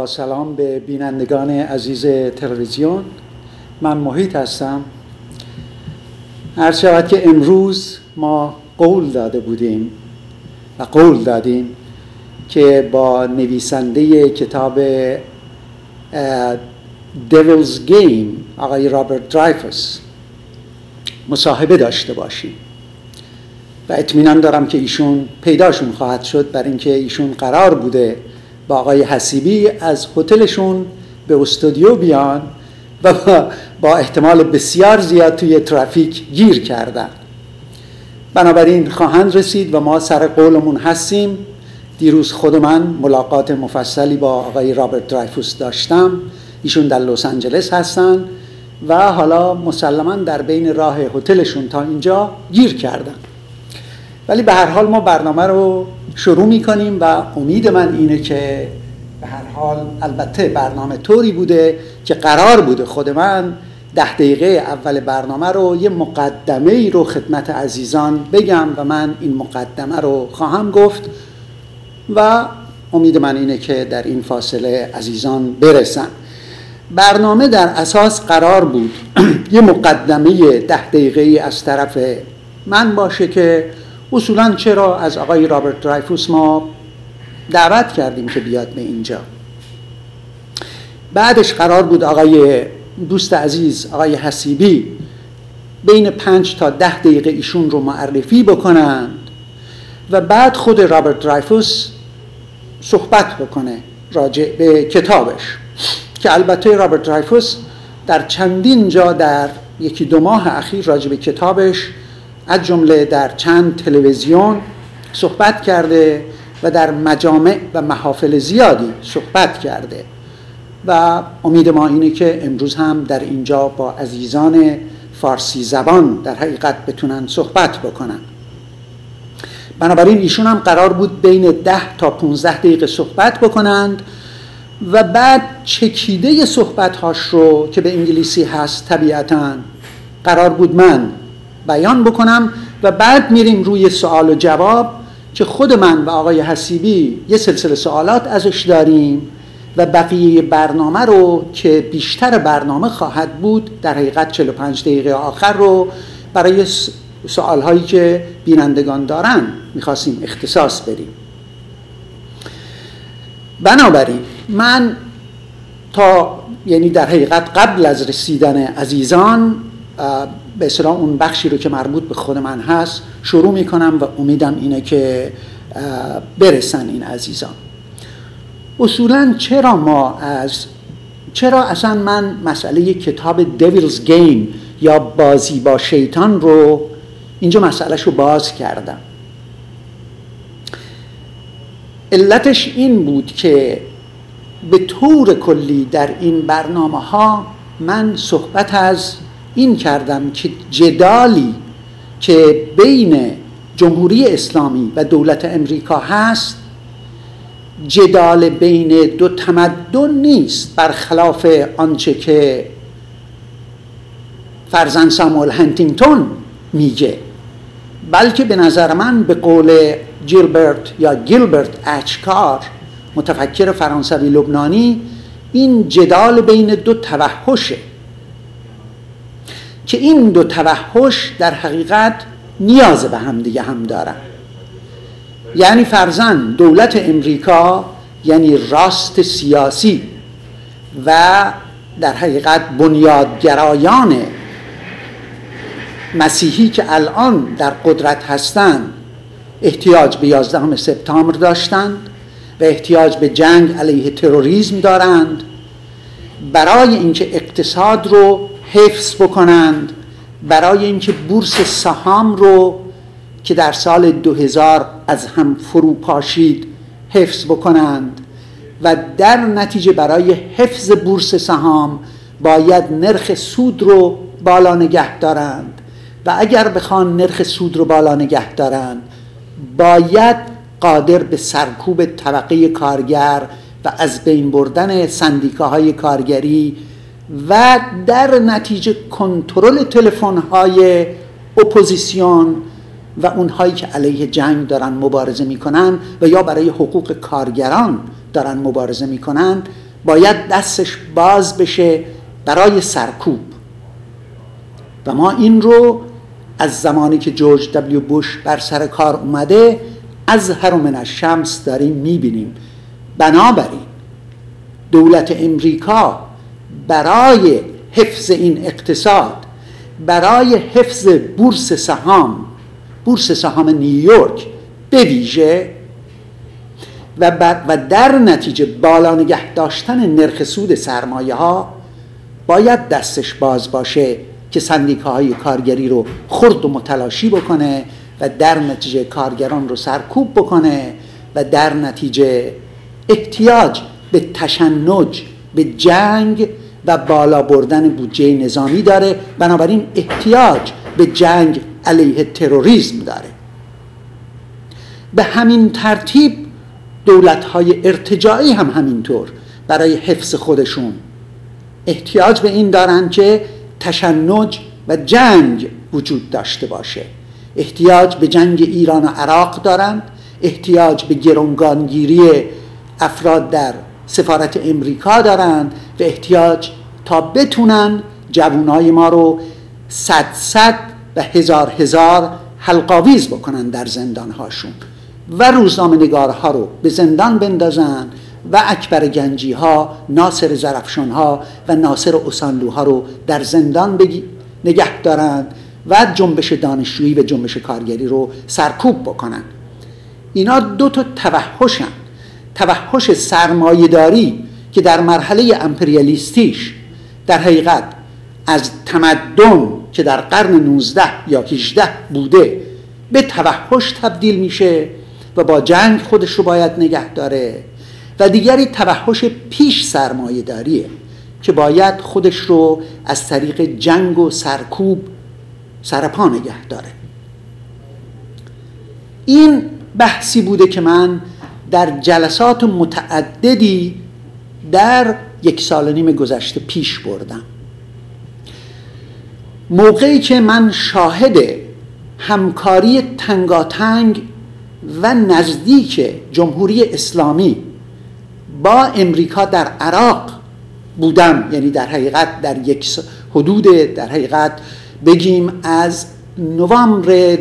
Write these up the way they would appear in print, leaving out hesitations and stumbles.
با سلام به بینندگان عزیز تلویزیون. من محیط هستم. عرض شود که امروز ما قول داده بودیم و قول دادیم که با نویسنده کتاب Devil's Game آقای رابرت درایفوس مصاحبه داشته باشیم و اطمینان دارم که ایشون پیداشون خواهد شد، برای اینکه ایشون قرار بوده با آقای حسیبی از هتلشون به استودیو بیان و با احتمال بسیار زیاد توی ترافیک گیر کردن. بنابراین خواهند رسید و ما سر قولمون هستیم. دیروز خود من ملاقات مفصلی با آقای رابرت درایفوس داشتم. ایشون در لس آنجلس هستن و حالا مسلماً در بین راه هتلشون تا اینجا گیر کردن. ولی به هر حال ما برنامه رو شروع می‌کنیم و امید من اینه که به هر حال البته برنامه طوری بوده که قرار بوده خود من 10 دقیقه اول برنامه رو یه مقدمه‌ای رو خدمت عزیزان بگم و من این مقدمه رو خواهم گفت و امید من اینه که در این فاصله عزیزان برسن. برنامه در اساس قرار بود یه مقدمه 10 دقیقه‌ای از طرف من باشه که اصولاً چرا از آقای رابرت درایفوس ما دعوت کردیم که بیاد به اینجا. بعدش قرار بود آقای دوست عزیز آقای حسیبی بین 5 تا 10 دقیقه ایشون رو معرفی بکنند و بعد خود رابرت درایفوس صحبت بکنه راجع به کتابش، که البته رابرت درایفوس در چندین جا در 1-2 ماه اخیر راجع به کتابش از جمله در چند تلویزیون صحبت کرده و در مجامع و محافل زیادی صحبت کرده و امید ما اینه که امروز هم در اینجا با عزیزان فارسی زبان در حقیقت بتونن صحبت بکنن. بنابراین ایشون هم قرار بود بین 10 تا 15 دقیقه صحبت بکنند و بعد چکیده صحبت‌هاش رو که به انگلیسی هست طبیعتاً قرار بود من بیان بکنم و بعد میریم روی سوال و جواب که خود من و آقای حسیبی یه سلسله سوالات ازش داریم و بقیه برنامه رو که بیشتر برنامه خواهد بود در حقیقت 45 دقیقه آخر رو برای سوالهایی که بینندگان دارن میخواستیم اختصاص بدیم. بنابراین من یعنی در حقیقت قبل از رسیدن عزیزان به اصطلاح اون بخشی رو که مربوط به خود من هست شروع میکنم و امیدم اینه که برسن این عزیزان. اصولاً چرا اصلا من مسئله کتاب Devil's Game یا بازی با شیطان رو اینجا مسئلهش رو باز کردم؟ علتش این بود که به طور کلی در این برنامه ها من صحبت از این کردم که جدالی که بین جمهوری اسلامی و دولت امریکا هست جدال بین 2 تمدن نیست، برخلاف آنچه که فرزند ساموئل هنتینگتون میگه، بلکه به نظر من به قول گیلبرت اچکار متفکر فرانسوی لبنانی این جدال بین 2 توحشه که این 2 توحش در حقیقت نیاز به هم دیگه هم دارن. یعنی فرضاً دولت امریکا یعنی راست سیاسی و در حقیقت بنیادگرایان مسیحی که الان در قدرت هستند احتیاج به 11 سپتامبر داشتند و احتیاج به جنگ علیه تروریسم دارند برای اینکه اقتصاد رو حفظ بکنند، برای اینکه بورس سهام رو که در سال 2000 از هم فرو پاشید حفظ بکنند و در نتیجه برای حفظ بورس سهام باید نرخ سود رو بالا نگه دارند و اگر بخوان نرخ سود رو بالا نگه دارند باید قادر به سرکوب طبقه کارگر و از بین بردن سندیکاهای کارگری و در نتیجه کنترل تلفن‌های اپوزیسیون و اونهایی که علیه جنگ دارن مبارزه میکنن و یا برای حقوق کارگران دارن مبارزه میکنن باید دستش باز بشه برای سرکوب. و ما این رو از زمانی که جورج دبلیو بوش بر سر کار اومده اظهر من الشمس داریم میبینیم. بنابراین دولت امریکا برای حفظ این اقتصاد، برای حفظ بورس سهام نیویورک به ویژه و در نتیجه بالا نگه داشتن نرخ سود سرمایه ها باید دستش باز باشه که سندیکاهای کارگری رو خرد و متلاشی بکنه و در نتیجه کارگران رو سرکوب بکنه و در نتیجه احتیاج به تشنج، به جنگ و بالا بردن بودجه نظامی داره. بنابراین احتیاج به جنگ علیه تروریسم داره. به همین ترتیب دولت‌های ارتجاعی هم همینطور برای حفظ خودشون احتیاج به این دارن که تشنج و جنگ وجود داشته باشه. احتیاج به جنگ ایران و عراق دارن، احتیاج به گروگانگیری افراد در سفارت امریکا دارن و احتیاج تا بتونن جوانای ما رو صد و هزار حلقاویز بکنن در زندانهاشون و روزنامه‌نگارها رو به زندان بندازن و اکبر گنجی ها، ناصر زرفشان ها و ناصر اوسانلو ها رو در زندان نگه دارن و جنبش دانشجویی و جنبش کارگری رو سرکوب بکنن. اینا دو تا توحشن. توحش سرمایه‌داری که در مرحله امپریالیستیش در حقیقت از تمدن که در قرن 19 یا 18 بوده به توحش تبدیل میشه و با جنگ خودش رو باید نگه داره، و دیگری توحش پیش سرمایه‌داریه که باید خودش رو از طریق جنگ و سرکوب سرپا نگه داره. این بحثی بوده که من در جلسات متعددی در 1.5 سال گذشته پیش بردم. موقعی که من شاهد همکاری تنگاتنگ و نزدیک جمهوری اسلامی با امریکا در عراق بودم، یعنی در حقیقت در حدود در حقیقت بگیم از نوامبر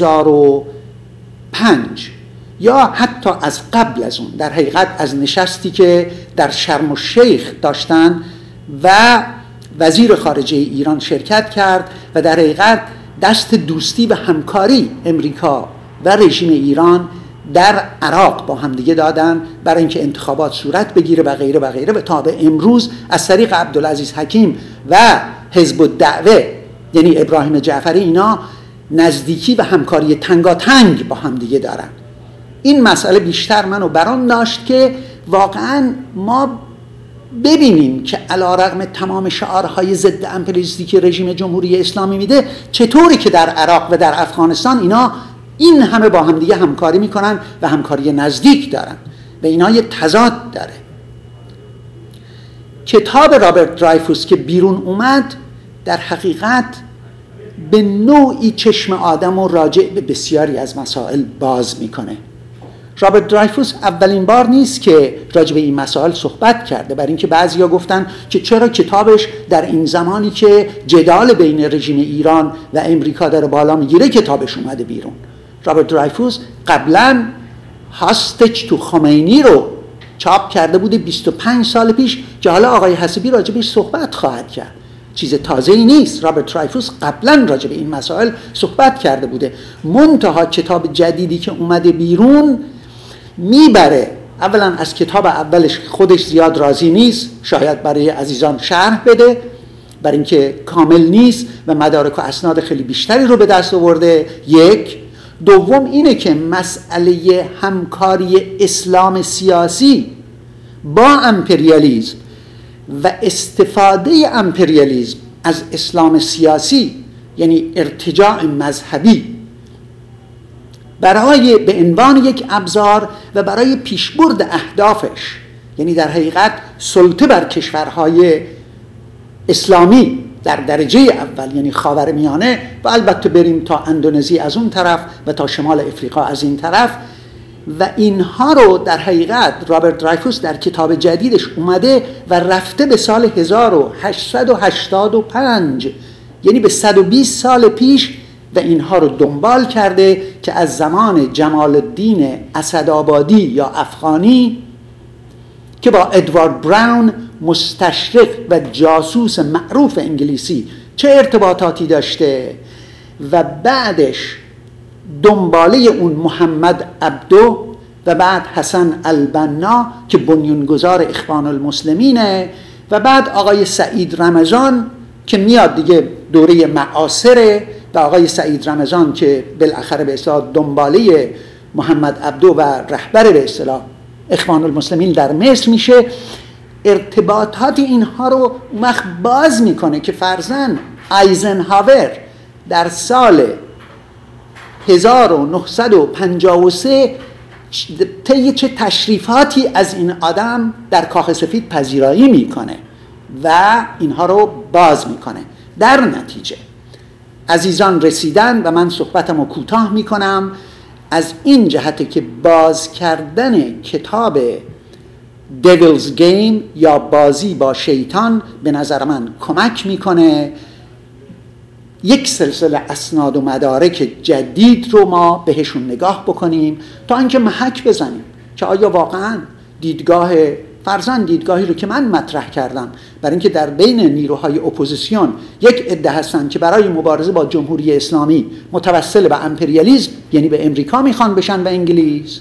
2005 یا حتی از قبل از اون، در حقیقت از نشستی که در شرم الشیخ داشتن و وزیر خارجه ایران شرکت کرد و در حقیقت دست دوستی و همکاری امریکا و رژیم ایران در عراق با هم دیگه دادن برای اینکه انتخابات صورت بگیره و غیره و غیره، و تا به امروز از طریق عبدالعزیز حکیم و حزب الدعوه یعنی ابراهیم جعفری اینا نزدیکی و همکاری تنگاتنگ با هم دیگه دارن. این مسئله بیشتر منو بران داشت که واقعا ما ببینیم که علیرغم تمام شعارهای ضد امپریالیستی که رژیم جمهوری اسلامی میده، چطوری که در عراق و در افغانستان اینا این همه با هم دیگه همکاری میکنن و همکاری نزدیک دارن و اینا یه تضاد داره. کتاب رابرت درایفوس که بیرون اومد در حقیقت به نوعی چشم آدم و راجع به بسیاری از مسائل باز میکنه. رابرت درایفوس اولین بار نیست که راجع به این مسائل صحبت کرده، برای اینکه بعضیا گفتن که چرا کتابش در این زمانی که جدال بین رژیم ایران و امریکا داره بالا میگیره کتابش اومده بیرون. رابرت درایفوس قبلا هاستج تو خمینی رو چاپ کرده بوده 25 سال پیش که حالا آقای حسیبی راجع بهش صحبت خواهد کرد. چیز تازه‌ای نیست. رابرت درایفوس قبلا راجع به این مسائل صحبت کرده بوده. منتها کتاب جدیدی که اومده بیرون میبره اولا از کتاب اولش خودش زیاد راضی نیست، شاید برای عزیزان شرح بده برای اینکه کامل نیست و مدارک و اسناد خیلی بیشتری رو به دست آورده. یک. دوم اینه که مسئله همکاری اسلام سیاسی با امپریالیسم و استفاده امپریالیسم از اسلام سیاسی یعنی ارتجاع مذهبی برای به عنوان یک ابزار و برای پیشبرد اهدافش، یعنی در حقیقت سلطه بر کشورهای اسلامی در درجه اول یعنی خاورمیانه و البته بریم تا اندونزی از اون طرف و تا شمال افریقا از این طرف، و اینها رو در حقیقت رابرت درایفوس در کتاب جدیدش اومده و رفته به سال 1885، یعنی به 120 سال پیش، و اینها رو دنبال کرده که از زمان جمال الدین اسدآبادی یا افغانی که با ادوارد براون مستشرق و جاسوس معروف انگلیسی چه ارتباطاتی داشته، و بعدش دنباله اون محمد عبدو و بعد حسن البنا که بنیانگذار اخوان المسلمینه، و بعد آقای سعید رمضان که میاد دیگه دوره معاصره، و آقای سعید رمضان که بالاخره به اصطلاح دنباله محمد عبدو و رهبر به اصطلاح اخوان المسلمین در مصر میشه. ارتباطات اینها رو وقت باز میکنه که فرضاً آیزنهاور در سال 1953 طی چه تشریفاتی از این آدم در کاخ سفید پذیرایی میکنه و اینها رو باز میکنه. در نتیجه عزیزان رسیدن و من صحبتم رو کوتاه میکنم از این جهته که باز کردن کتاب Devil's Game یا بازی با شیطان به نظر من کمک میکنه یک سلسله اسناد و مدارک جدید رو ما بهشون نگاه بکنیم تا اینکه محک بزنیم که آیا واقعا دیدگاهی رو که من مطرح کردم برای اینکه در بین نیروهای اپوزیسیون یک عده هستن که برای مبارزه با جمهوری اسلامی متوسل به امپریالیسم یعنی به امریکا میخوان بشن و انگلیس،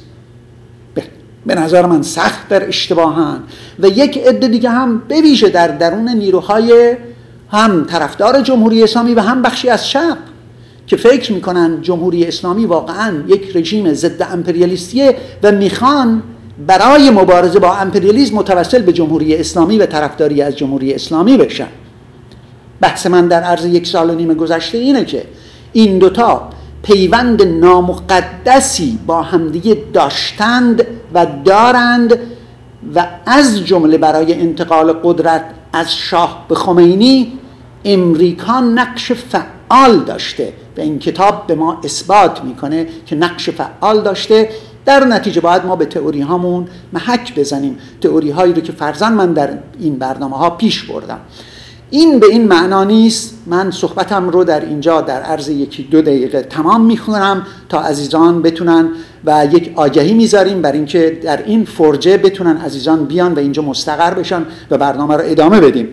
به نظر من سخت در اشتباهن، و یک عده دیگه هم به ویژه در درون نیروهای هم طرفدار جمهوری اسلامی و هم بخشی از چپ که فکر میکنن جمهوری اسلامی واقعا یک رژیم ضد امپریالیستیه و میخوان برای مبارزه با امپریالیسم متوسل به جمهوری اسلامی و طرفداری از جمهوری اسلامی بشن. بحث من در عرض 1.5 سال گذشته اینه که این دوتا پیوند نامقدسی با همدیگه داشتند و دارند و از جمله برای انتقال قدرت از شاه به خمینی امریکا نقش فعال داشته و این کتاب به ما اثبات میکنه که نقش فعال داشته. در نتیجه باید ما به تئوری هامون محک بزنیم، تئوری هایی رو که فرضاً من در این برنامه ها پیش بردم. این به این معنا نیست من صحبتم رو در اینجا در عرض 1-2 دقیقه تمام میخونم تا عزیزان بتونن و یک آگهی میذاریم برای اینکه در این فرجه بتونن عزیزان بیان و اینجا مستقر بشن و برنامه رو ادامه بدیم.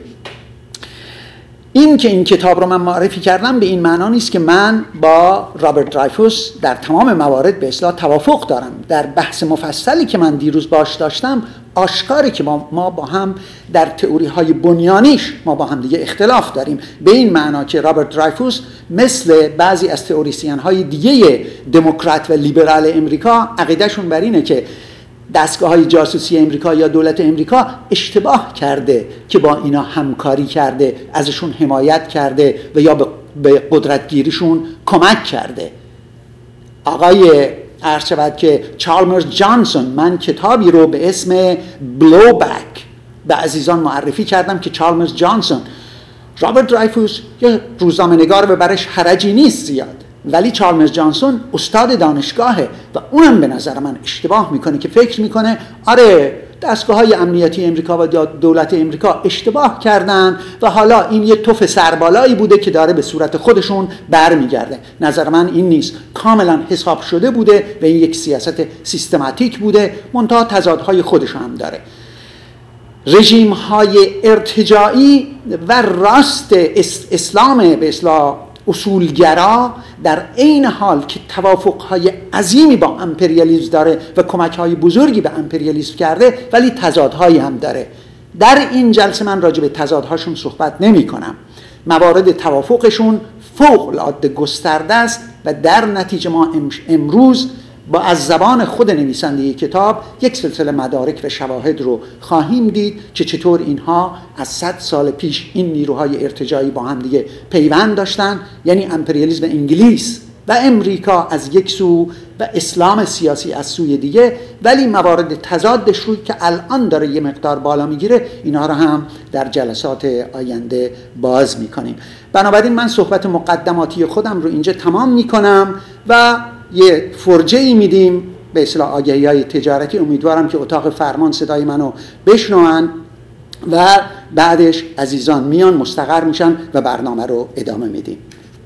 این که این کتاب رو من معرفی کردم به این معنا نیست که من با رابرت درایفوس در تمام موارد به اصطلاح توافق دارم. در بحث مفصلی که من دیروز باش داشتم آشکاره که ما با هم در تئوری های بنیانیش ما با هم دیگه اختلاف داریم، به این معنا که رابرت درایفوس مثل بعضی از تئوریسین های دیگه دموکرات و لیبرال امریکا عقیدهشون بر اینه که دستگاه‌های جاسوسی امریکا یا دولت امریکا اشتباه کرده که با اینا همکاری کرده، ازشون حمایت کرده و یا به قدرتگیریشون کمک کرده. آقای عرض شود که چالمرز جانسون، من کتابی رو به اسم بلوبک به عزیزان معرفی کردم که چالمرز جانسون، رابرت درایفوس یه روزنامه‌نگار و برش حرجی نیست زیاد، ولی چالمرز جانسون استاد دانشگاهه و اونم به نظر من اشتباه میکنه که فکر میکنه آره دستگاه‌های امنیتی امریکا و دولت امریکا اشتباه کردن و حالا این یه تف سربالایی بوده که داره به صورت خودشون برمیگرده. نظر من این نیست، کاملا حساب شده بوده و این یک سیاست سیستماتیک بوده، منتها تضادهای خودش هم داره. رژیم‌های ارتجاعی و راست اسلام به اصطلاح اصولگرا در عین حال که توافق‌های عظیمی با امپریالیسم داره و کمک‌های بزرگی به امپریالیسم کرده، ولی تضادهایی هم داره. در این جلسه من راجع به تضادهاشون صحبت نمی‌کنم. موارد توافقشون فوق‌العاده گسترده است و در نتیجه ما امروز با از زبان خود نویسنده کتاب یک سلسله مدارک و شواهد رو خواهیم دید که چطور اینها از 100 سال پیش این نیروهای ارتجاعی با هم دیگه پیوند داشتن، یعنی امپریالیسم انگلیس و امریکا از یک سو و اسلام سیاسی از سوی دیگه، ولی موارد تضادش رو که الان داره یه مقدار بالا میگیره اینا رو هم در جلسات آینده باز میکنیم. بنابراین من صحبت مقدماتی خودم رو اینجا تمام میکنم و یه فرجه‌ای میدیم به اصطلاح آگهی‌های تجارتی. امیدوارم که اتاق فرمان صدای منو بشنون و بعدش عزیزان میان مستقر میشن و برنامه رو ادامه میدیم.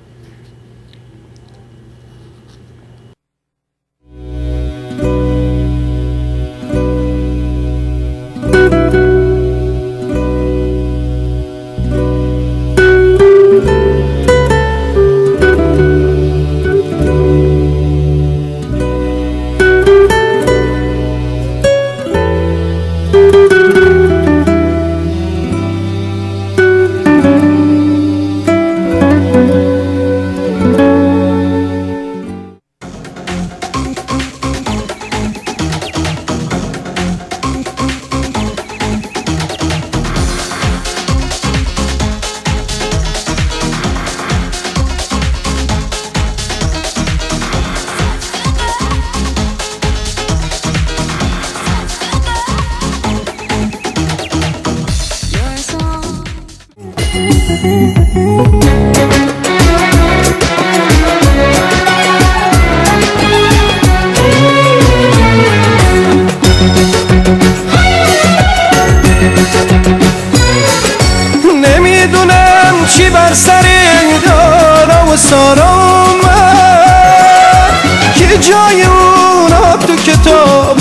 نمیدونم چی بر سر دارا و سارا من که جای اونا تو کتاب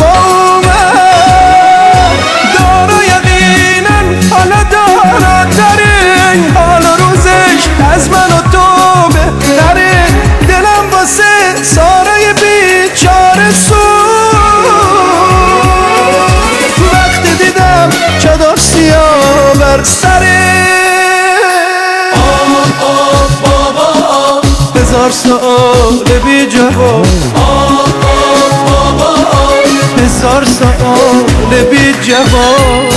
آمد. دارا یقینا حالا دارتره، حال روزش از من و تو بهتره. دلم واسه سارای بیچاره وقتی دیدم چادر سیاه بر سره. هزار سال بی جواب، هزار سال بی جواب.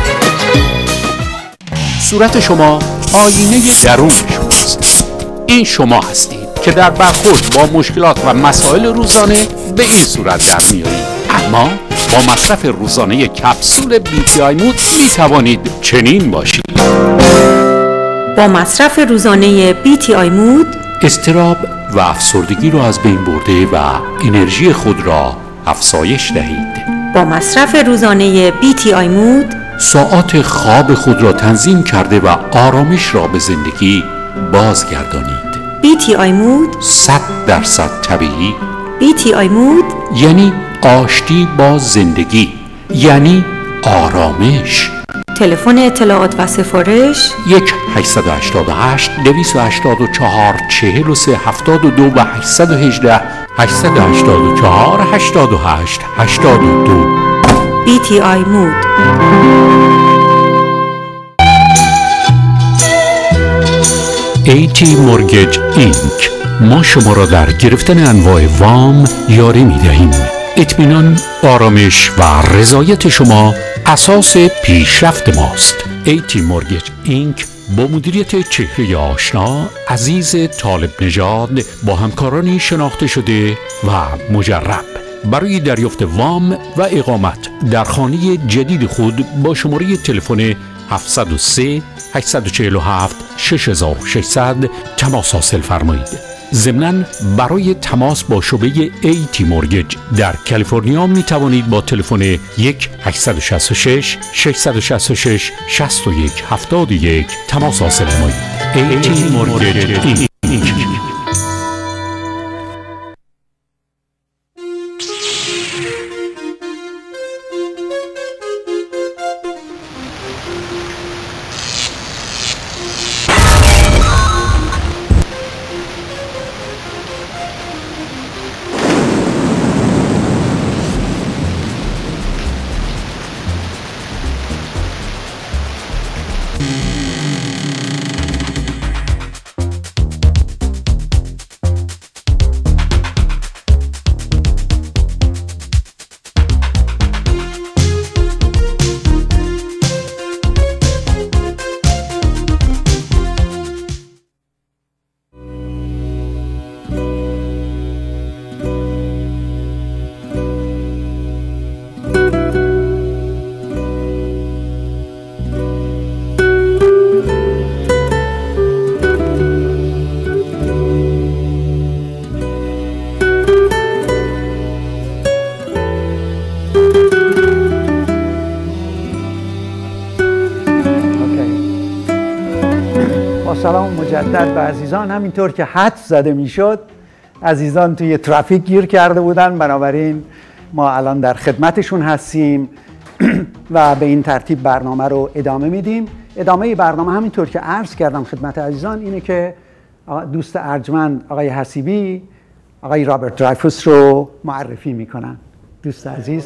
صورت شما آینه درون شماست. این شما هستید که در برخورد با مشکلات و مسائل روزانه به این صورت در میایید. اما با مصرف روزانه کپسول BTI مود می توانید چنین باشید. با مصرف روزانه BTI مود اضطراب و افسردگی را از بین برده و انرژی خود را افزایش دهید. با مصرف روزانه BTI مود ساعات خواب خود را تنظیم کرده و آرامش را به زندگی بازگردانید. BTI مود 100% طبیعی. BTI مود یعنی آشتی با زندگی، یعنی آرامش. تلفن اطلاعات و سفارش 1-888-284-43-72 و 818-824-88-82. BTI مود. AT مورگیج اینک، ما شما را در گرفتن انواع وام یاری می دهیم. اطمینان، آرامش و رضایت شما اساس پیشرفت ماست. AT مورگیج اینک با مدیریت چهره آشنا عزیز طالب نژاد با همکارانی شناخته شده و مجرب برای دریافت وام و اقامت در خانه جدید خود با شماره تلفن 703 847 6600 تماس حاصل فرمایید. ضمناً برای تماس با شعبه AT مورگیج در کالیفرنیا می توانید با تلفن 1-866 666 6171 تماس حاصل نمایید. AT مورگیج اینک. مدت و عزیزان همینطور که حد زده میشد عزیزان توی ترافیک گیر کرده بودن، بنابراین ما الان در خدمتشون هستیم و به این ترتیب برنامه رو ادامه میدیم. ادامه برنامه همینطور که عرض کردم خدمت عزیزان اینه که دوست ارجمند آقای حسیبی آقای رابرت درایفوس رو معرفی میکنن. دوست عزیز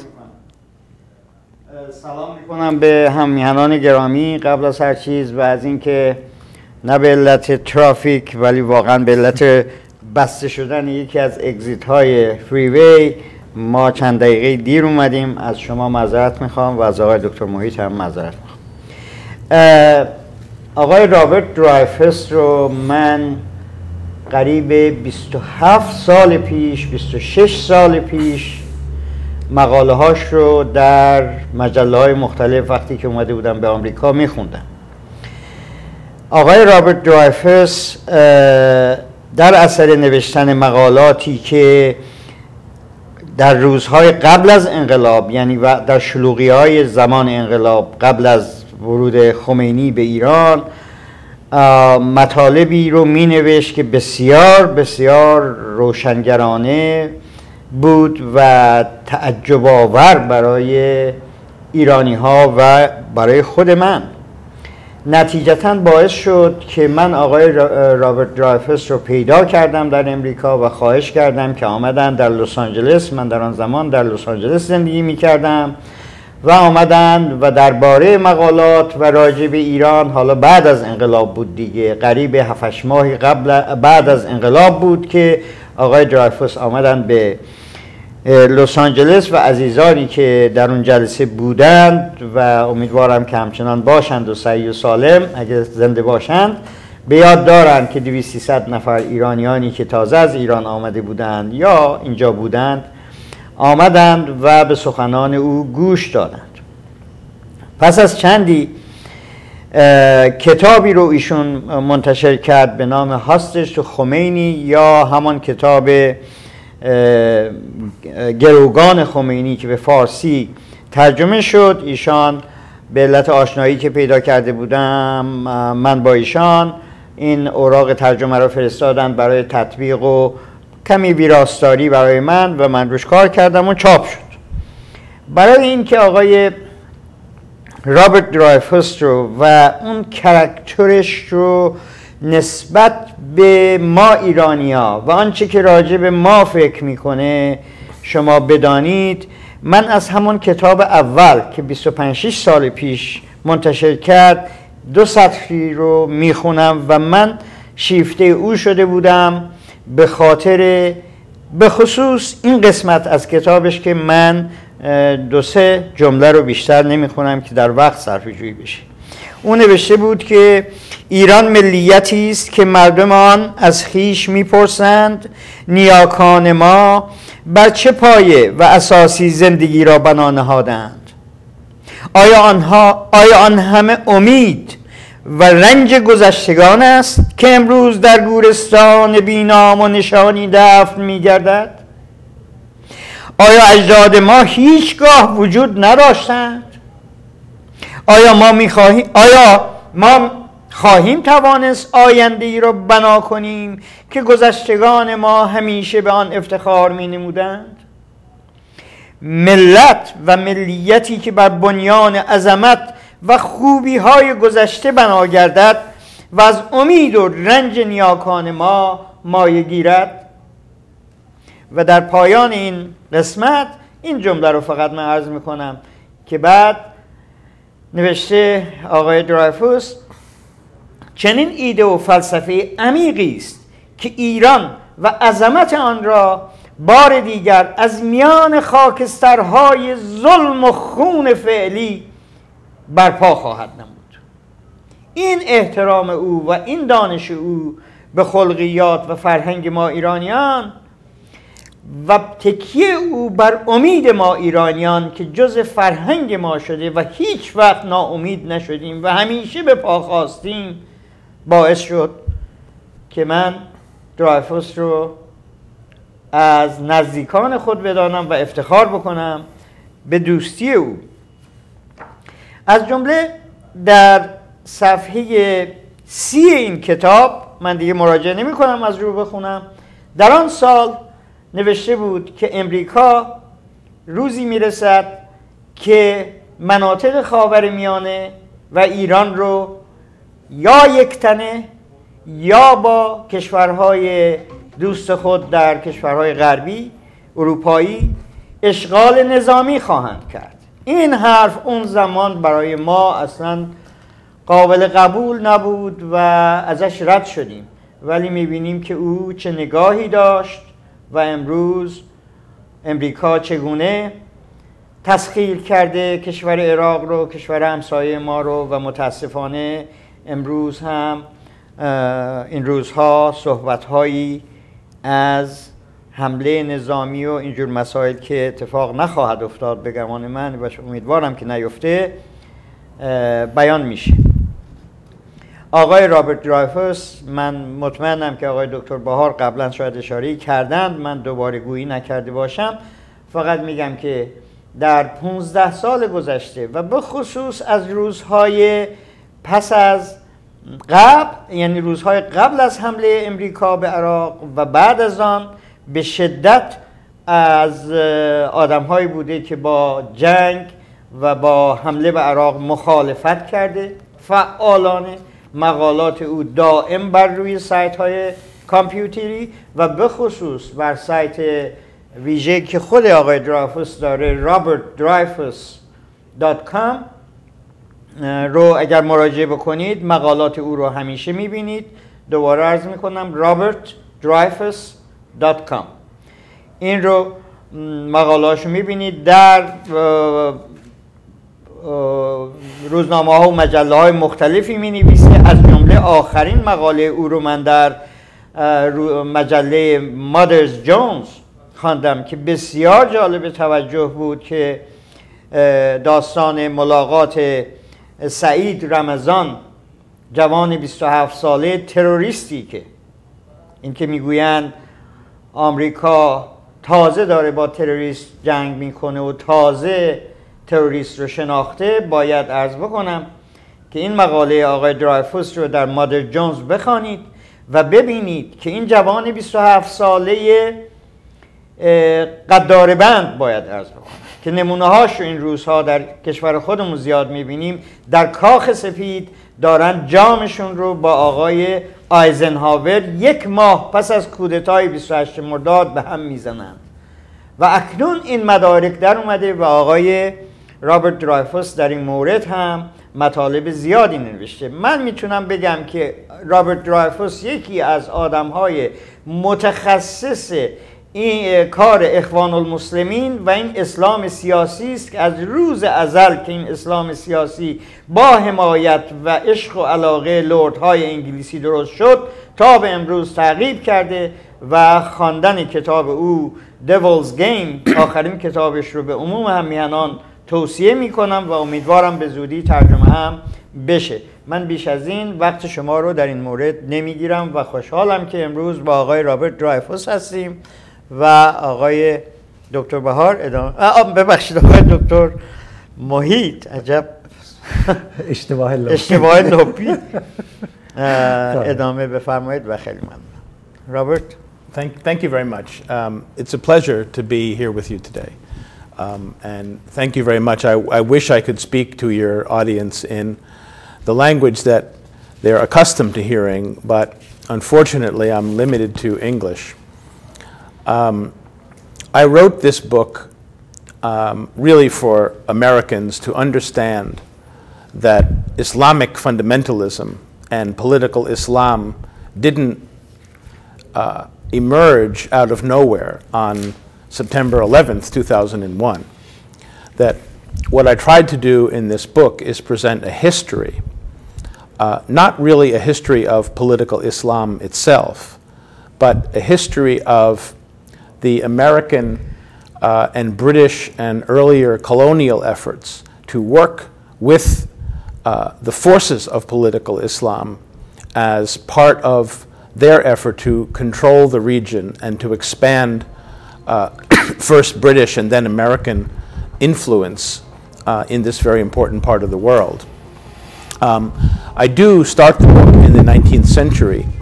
سلام میکنم به هممیهنان گرامی. قبل از هر چیز و از اینکه نه به علت ترافیک ولی واقعا به علت بسته شدن یکی از اگزیت های فریوی ما چند دقیقه دیر اومدیم، از شما معذرت میخوام و از آقای دکتر محیط هم معذرت میخوام. آقای رابرت درایفوس رو من قریب 27 سال پیش 26 سال پیش مقاله هاش رو در مجله های مختلف وقتی که اومده بودم به آمریکا میخوندم. آقای رابرت درایفوس در اثر نوشتن مقالاتی که در روزهای قبل از انقلاب، یعنی در شلوغی های زمان انقلاب قبل از ورود خمینی به ایران، مطالبی رو می نوشت که بسیار بسیار روشنگرانه بود و تعجب آور برای ایرانی ها و برای خود من. نتیجتاً باعث شد که من آقای رابرت درایفوس رو پیدا کردم در امریکا و خواهش کردم که آمدن در لس آنجلس، من در آن زمان در لس آنجلس زندگی می کردم، و آمدن و درباره مقالات و راجع به ایران، حالا بعد از انقلاب بود دیگه، قریب 7-8 ماهی بعد از انقلاب بود که آقای درایفوس آمدن به لس آنجلس و عزیزانی که در اون جلسه بودند و امیدوارم که همچنان باشند و صحیح و سالم اگر زنده باشند به یاد دارند که 200-300 نفر ایرانیانی که تازه از ایران آمده بودند یا اینجا بودند آمدند و به سخنان او گوش دادند. پس از چندی کتابی رو ایشون منتشر کرد به نام هاستج تو خمینی، یا همان کتاب گروگان خمینی که به فارسی ترجمه شد. ایشان به علت آشنایی که پیدا کرده بودم من با ایشان، این اوراق ترجمه رو فرستادن برای تطبیق و کمی ویراستاری برای من و من روش کار کردم و چاپ شد. برای اینکه آقای رابرت درایفوس رو و اون کاراکترش رو نسبت به ما ایرانیا و آنچه که راجع به ما فکر میکنه شما بدانید، من از همون کتاب اول که 25-6 سال پیش منتشر کرد 2 سطری رو میخونم و من شیفته او شده بودم به خاطر به خصوص این قسمت از کتابش که من 2-3 جمله رو بیشتر نمیخونم که در وقت صرفه جویی بشه. اون نوشته بود که ایران ملیتی است که مردم آن از خویش میپرسند نیاکان ما بر چه پایه و اساسی زندگی را بنا نهادند؟ آیا آن همه امید و رنج گذشتگان است که امروز در گورستان بی‌نام و نشانی دفن می‌گردد؟ آیا اجداد ما هیچگاه وجود نداشتند؟ آیا ما خواهیم توانست آینده‌ای را بنا کنیم که گذشتگان ما همیشه به آن افتخار می‌نمودند؟ ملت و ملیتی که بر بنیان عظمت و خوبی‌های گذشته بنا گردد و از امید و رنج نیاکان ما مایه گیرد. و در پایان این قسمت این جمله رو فقط من عرض میکنم که بعد نوشته آقای درایفوس چنین ایده و فلسفه عمیقی است که ایران و عظمت آن را بار دیگر از میان خاکسترهای ظلم و خون فعلی برپا خواهد نمود. این احترام او و این دانش او به خلقیات و فرهنگ ما ایرانیان و تکیه او بر امید ما ایرانیان که جز فرهنگ ما شده و هیچ وقت ناامید نشدیم و همیشه به پا خواستیم، باعث شد که من درایفوس رو از نزدیکان خود بدانم و افتخار بکنم به دوستی او. از جمله در صفحه 30 این کتاب من دیگه مراجعه نمی کنم از رو بخونم. در آن سال نوشته بود که امریکا روزی میرسد که مناطق خاورمیانه و ایران رو یا یکتنه یا با کشورهای دوست خود در کشورهای غربی اروپایی اشغال نظامی خواهند کرد. این حرف اون زمان برای ما اصلا قابل قبول نبود و ازش رد شدیم، ولی میبینیم که او چه نگاهی داشت و امروز امریکا چگونه تسخیر کرده کشور عراق رو، کشور همسایه ما رو، و متاسفانه امروز هم این روزها صحبت‌هایی از حمله نظامی و اینجور مسائل که اتفاق نخواهد افتاد به گمان من و امیدوارم که نیفته بیان میشه. آقای رابرت درایفوس، من مطمئنم که آقای دکتر بهار قبلا شاید اشاره کردند، من دوباره گویی نکرده باشم، فقط میگم که در 15 سال گذشته و به خصوص از روزهای پس از قبل، یعنی روزهای قبل از حمله امریکا به عراق و بعد از آن، به شدت از آدم‌هایی بوده که با جنگ و با حمله به عراق مخالفت کرده، فعالانه. مقالات او دائم بر روی سایت‌های کامپیوتری و به خصوص بر سایت ویژه که خود آقای درایفوس داره، robertdreyfus.com رو اگر مراجعه بکنید مقالات او رو همیشه میبینید. دوباره عرض میکنم robertdreyfus.com، این رو مقاله‌اشو میبینید. در روزنامه ها و مجله های مختلفی می نویسه، از جمله آخرین مقاله او رو من در مجله مادرز جونز خواندم که بسیار جالب توجه بود، که داستان ملاقات سعید رمضان، جوان 27 ساله تروریستی، که این که میگویند آمریکا تازه داره با تروریست جنگ میکنه و تازه تروریست رو شناخته. باید عرض بکنم که این مقاله آقای درایفوس رو در مادر جونز بخوانید و ببینید که این جوان 27 ساله قدار بند، باید عرض بکنم که نمونه هاش رو این روزها در کشور خودمون زیاد میبینیم، در کاخ سفید دارن جامشون رو با آقای آیزنهاور 1 ماه پس از کودتای 28 مرداد به هم میزنند و اکنون این مدارک در اومده و آقای رابرت درایفوس در این مورد هم مطالب زیادی نوشته. من میتونم بگم که رابرت درایفوس یکی از آدمهای متخصص این کار اخوان المسلمین و این اسلام سیاسی است که از روز ازل که این اسلام سیاسی با حمایت و عشق و علاقه لردهای انگلیسی درست شد تا به امروز تعقیب کرده و خواندن کتاب او Devil's Game، آخرین کتابش رو به عموم همیهنان توصیه میکنم و امیدوارم به زودی ترجمه هم بشه. من بیش از این وقت شما رو در این مورد نمیگیرم و خوشحالم که امروز با آقای رابرت درایفوس هستیم و آقای دکتر بهار ببخشید آقای دکتر محیط، عجب اشتباه لپی ادامه بفرمایید و خیلی ممنون. رابرت. Thank you very much. It's a pleasure to be here with you today. And thank you very much. I wish I could speak to your audience in the language that they're accustomed to hearing, but unfortunately I'm limited to English. I wrote this book really for Americans to understand that Islamic fundamentalism and political Islam didn't emerge out of nowhere on September 11th, 2001. That what I tried to do in this book is present a history, not really a history of political Islam itself, but a history of the American and British and earlier colonial efforts to work with the forces of political Islam as part of their effort to control the region and to expand first British and then American influence in this very important part of the world. I do start the book in the 19th century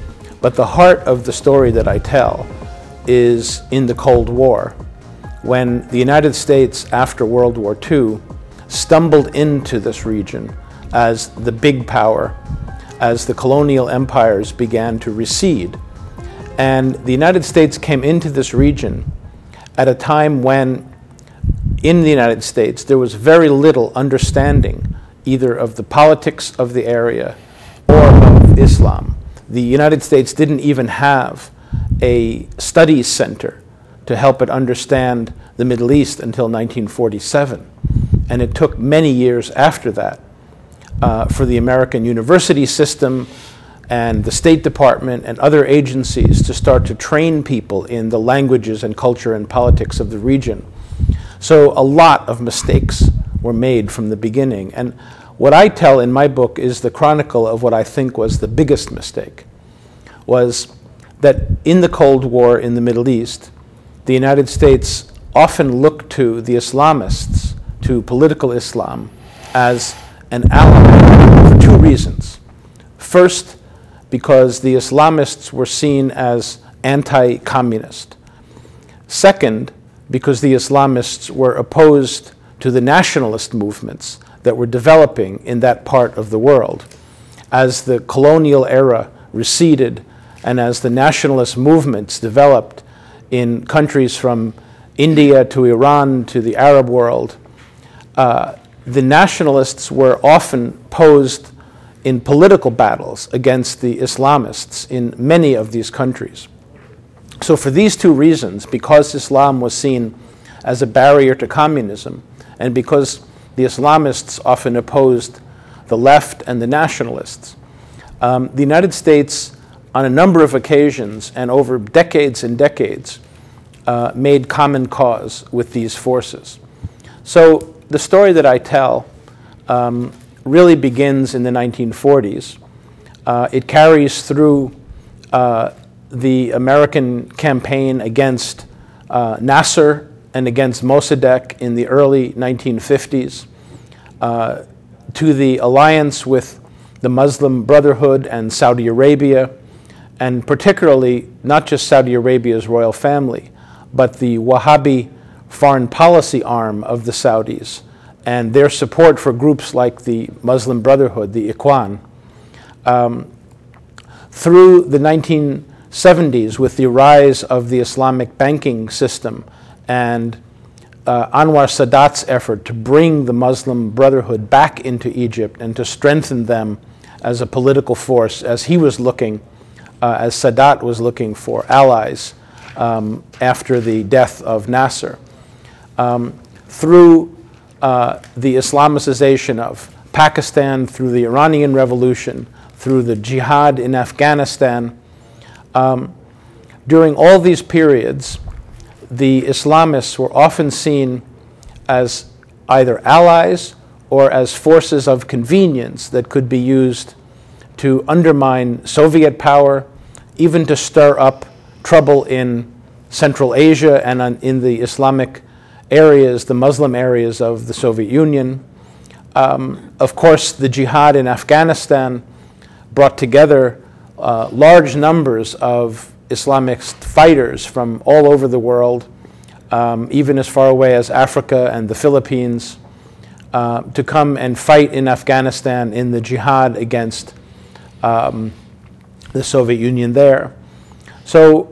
But the heart of the story that I tell is in the Cold War, when the United States, after World War II, stumbled into this region as the big power, as the colonial empires began to recede. And the United States came into this region at a time when, in the United States, there was very little understanding either of the politics of the area or of Islam. The United States didn't even have a studies center to help it understand the Middle East until 1947. And it took many years after that for the American university system and the State Department and other agencies to start to train people in the languages and culture and politics of the region. So a lot of mistakes were made from the beginning. And what I tell in my book is the chronicle of what I think was the biggest mistake, was that in the Cold War in the Middle East, the United States often looked to the Islamists, to political Islam, as an ally for two reasons. First, because the Islamists were seen as anti-communist. Second, because the Islamists were opposed to the nationalist movements that were developing in that part of the world. As the colonial era receded and as the nationalist movements developed in countries from India to Iran to the Arab world, the nationalists were often posed in political battles against the Islamists in many of these countries. So for these two reasons, because Islam was seen as a barrier to communism, and because the Islamists often opposed the left and the nationalists, the United States, on a number of occasions and over decades and decades, made common cause with these forces. So the story that I tell really begins in the 1940s. It carries through the American campaign against Nasser and against Mossadegh in the early 1950s, to the alliance with the Muslim Brotherhood and Saudi Arabia, and particularly not just Saudi Arabia's royal family, but the Wahhabi foreign policy arm of the Saudis and their support for groups like the Muslim Brotherhood, the Ikhwan. Through the 1970s, with the rise of the Islamic banking system and Anwar Sadat's effort to bring the Muslim Brotherhood back into Egypt and to strengthen them as a political force, as he was looking, as Sadat was looking for allies after the death of Nasser. Through the Islamicization of Pakistan, through the Iranian Revolution, through the jihad in Afghanistan. During all these periods, the Islamists were often seen as either allies or as forces of convenience that could be used to undermine Soviet power, even to stir up trouble in Central Asia and in the Islamic areas, the Muslim areas of the Soviet Union. Of course, the jihad in Afghanistan brought together large numbers of Islamist fighters from all over the world, even as far away as Africa and the Philippines, to come and fight in Afghanistan in the jihad against the Soviet Union there. So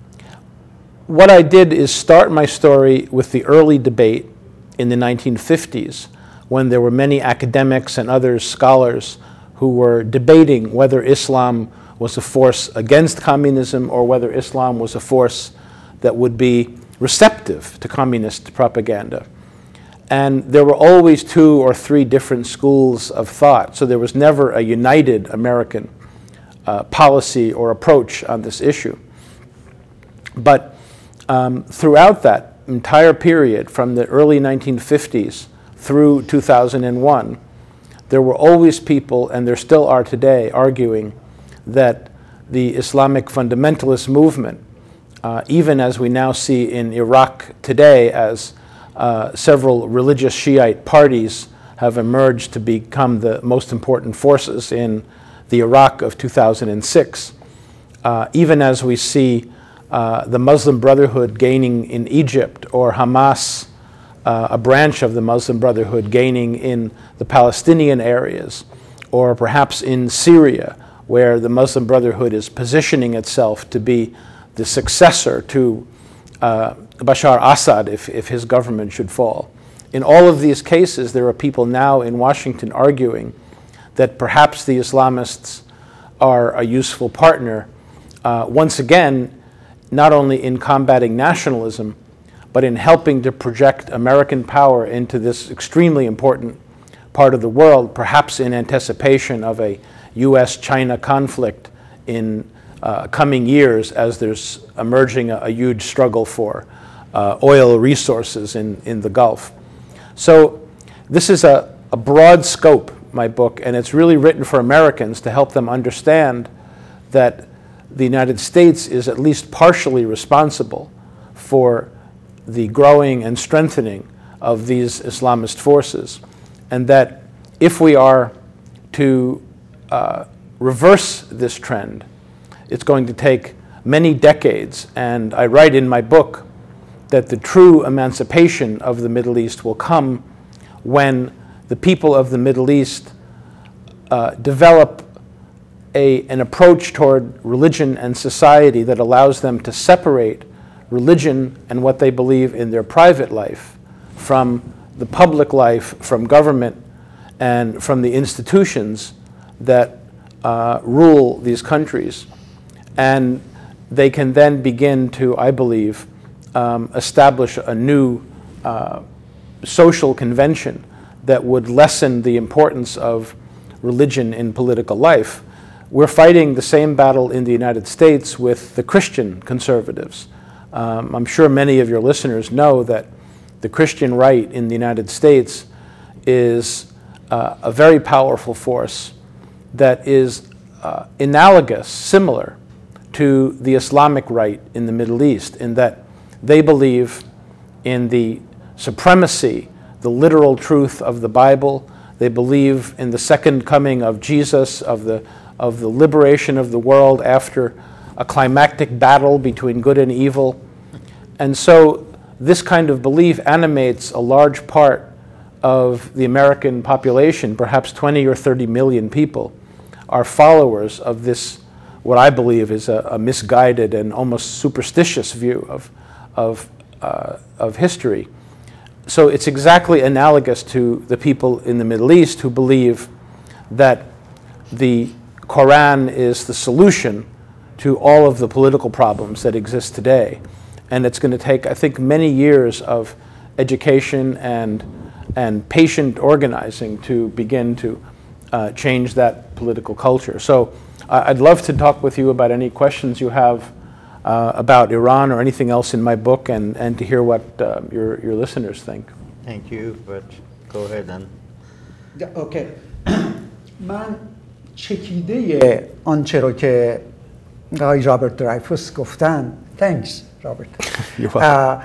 what I did is start my story with the early debate in the 1950s, when there were many academics and other scholars who were debating whether Islam was a force against communism or whether Islam was a force that would be receptive to communist propaganda. And there were always two or three different schools of thought, so there was never a united American policy or approach on this issue. But throughout that entire period, from the early 1950s through 2001, there were always people, and there still are today, arguing that the Islamic fundamentalist movement, even as we now see in Iraq today, as several religious Shiite parties have emerged to become the most important forces in the Iraq of 2006, even as we see the Muslim Brotherhood gaining in Egypt, or Hamas, a branch of the Muslim Brotherhood, gaining in the Palestinian areas, or perhaps in Syria, where the Muslim Brotherhood is positioning itself to be the successor to Bashar Assad if his government should fall. In all of these cases, there are people now in Washington arguing that perhaps the Islamists are a useful partner, once again, not only in combating nationalism, but in helping to project American power into this extremely important part of the world, perhaps in anticipation of a U.S.-China conflict in coming years, as there's emerging a huge struggle for oil resources in the Gulf. So this is a broad scope, my book, and it's really written for Americans to help them understand that the United States is at least partially responsible for the growing and strengthening of these Islamist forces, and that if we are to reverse this trend, it's going to take many decades. And I write in my book that the true emancipation of the Middle East will come when the people of the Middle East develop an approach toward religion and society that allows them to separate religion and what they believe in their private life from the public life, from government, and from the institutions that rule these countries. And they can then begin to, I believe, establish a new social convention that would lessen the importance of religion in political life. We're fighting the same battle in the United States with the Christian conservatives. I'm sure many of your listeners know that the Christian right in the United States is a very powerful force that is analogous, similar to the Islamic right in the Middle East, in that they believe in the supremacy, the literal truth of the Bible. They believe in the second coming of Jesus, of the liberation of the world after a climactic battle between good and evil. And so this kind of belief animates a large part of the American population. Perhaps 20 or 30 million people are followers of this, what I believe is a misguided and almost superstitious view of history. So it's exactly analogous to the people in the Middle East who believe that the Quran is the solution to all of the political problems that exist today. And it's going to take, I think, many years of education and patient organizing to begin to change that political culture. So I'd love to talk with you about any questions you have about Iran or anything else in my book, and to hear what your listeners think. Thank you, but go ahead then. اوکی. من چکیده آنچه رو که آقای رابرت درایفوس گفتن، thanks رابرت،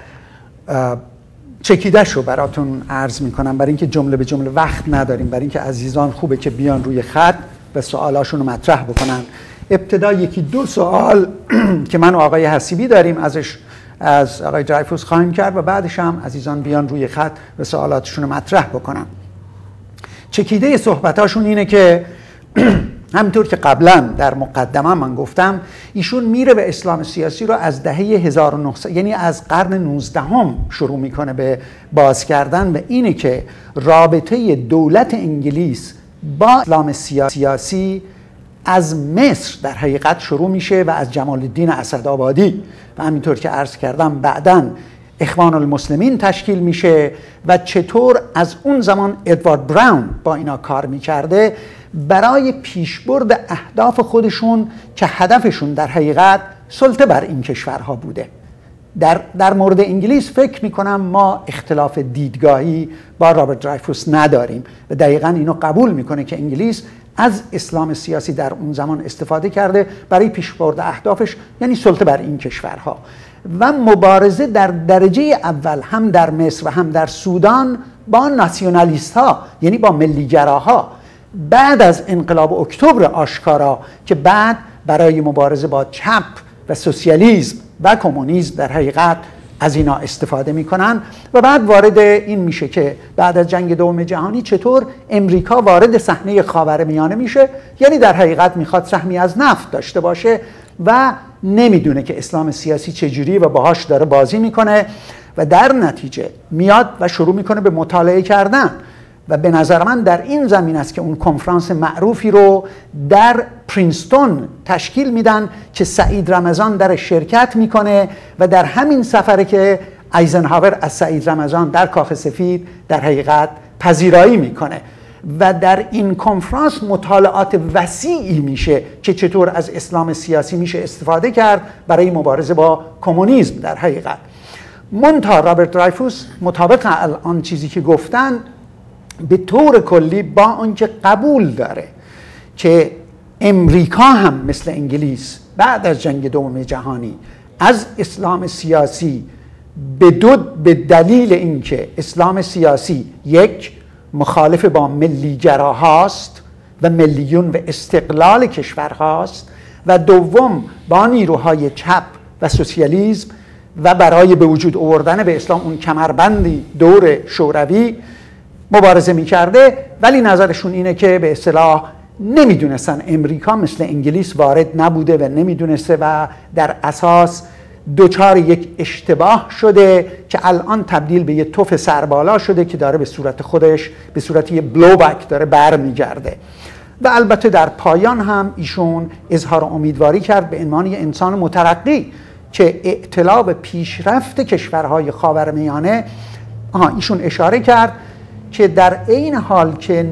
چکیده‌شو براتون عرض میکنم، برای اینکه جمله به جمله وقت نداریم، برای اینکه عزیزان خوبه که بیان روی خط و سوالاشون رو مطرح بکنن. ابتدا یکی دو سوال که من و آقای حسیبی داریم از آقای درایفوس خواهیم کرد و بعدش هم عزیزان بیان روی خط و سوالاتشون رو مطرح بکنن. چکیده صحبتاشون اینه که همینطور که قبلا در مقدمه من گفتم، ایشون میره به اسلام سیاسی رو از دهه 1900، یعنی از قرن 19 شروع میکنه به باز کردن، و اینه که رابطه دولت انگلیس با اسلام سیاسی از مصر در حقیقت شروع میشه و از جمال الدین اسدآبادی، و همینطور که عرض کردم بعداً اخوان المسلمین تشکیل میشه، و چطور از اون زمان ادوارد براون با اینا کار میکرده برای پیشبرد اهداف خودشون که هدفشون در حقیقت سلطه بر این کشورها بوده. در مورد انگلیس فکر میکنم ما اختلاف دیدگاهی با رابرت درایفوس نداریم و دقیقاً اینو قبول میکنه که انگلیس از اسلام سیاسی در اون زمان استفاده کرده برای پیشبرد اهدافش، یعنی سلطه بر این کشورها. و مبارزه در درجه اول هم در مصر و هم در سودان با ناسیونالیست ها، یعنی با ملیگراها، بعد از انقلاب اکتبر آشکارا که بعد برای مبارزه با چپ و سوسیالیسم و کمونیسم در حقیقت از اینا استفاده میکنن و بعد وارد این میشه که بعد از جنگ دوم جهانی چطور امریکا وارد صحنه خاورمیانه میشه، یعنی در حقیقت میخواد سهمی از نفت داشته باشه و نمیدونه که اسلام سیاسی چجوری و باهاش داره بازی میکنه و در نتیجه میاد و شروع میکنه به مطالعه کردن و به نظر من در این زمین است که اون کنفرانس معروفی رو در پرینستون تشکیل میدن که سعید رمضان در شرکت میکنه و در همین سفره که آیزنهاور از سعید رمضان در کاخ سفید در حقیقت پذیرایی میکنه و در این کنفرانس مطالعات وسیعی میشه که چطور از اسلام سیاسی میشه استفاده کرد برای مبارزه با کمونیسم در حقیقت. منتها رابرت درایفوس مطابق الان چیزی که گفتن به طور کلی با آنکه قبول داره که امریکا هم مثل انگلیس بعد از جنگ دوم جهانی از اسلام سیاسی به دلیل اینکه اسلام سیاسی یک مخالف با ملیگراهاست و ملیون و استقلال کشورهاست و دوم با نیروهای چپ و سوسیالیسم و برای به وجود آوردن به اسلام اون کمربندی دور شوروی مبارزه می‌کرده، ولی نظرشون اینه که به اصطلاح نمیدونستن امریکا مثل انگلیس وارد نبوده و نمیدونسته و در اساس دوچار یک اشتباه شده که الان تبدیل به یه توف سربالا شده که داره به صورت خودش به صورت یه بلوبک داره برمیگرده. و البته در پایان هم ایشون اظهار امیدواری کرد به عنوان یه انسان مترقی که اطلاع به پیشرفت کشورهای خاورمیانه ایشون اشاره کرد که در عین حال که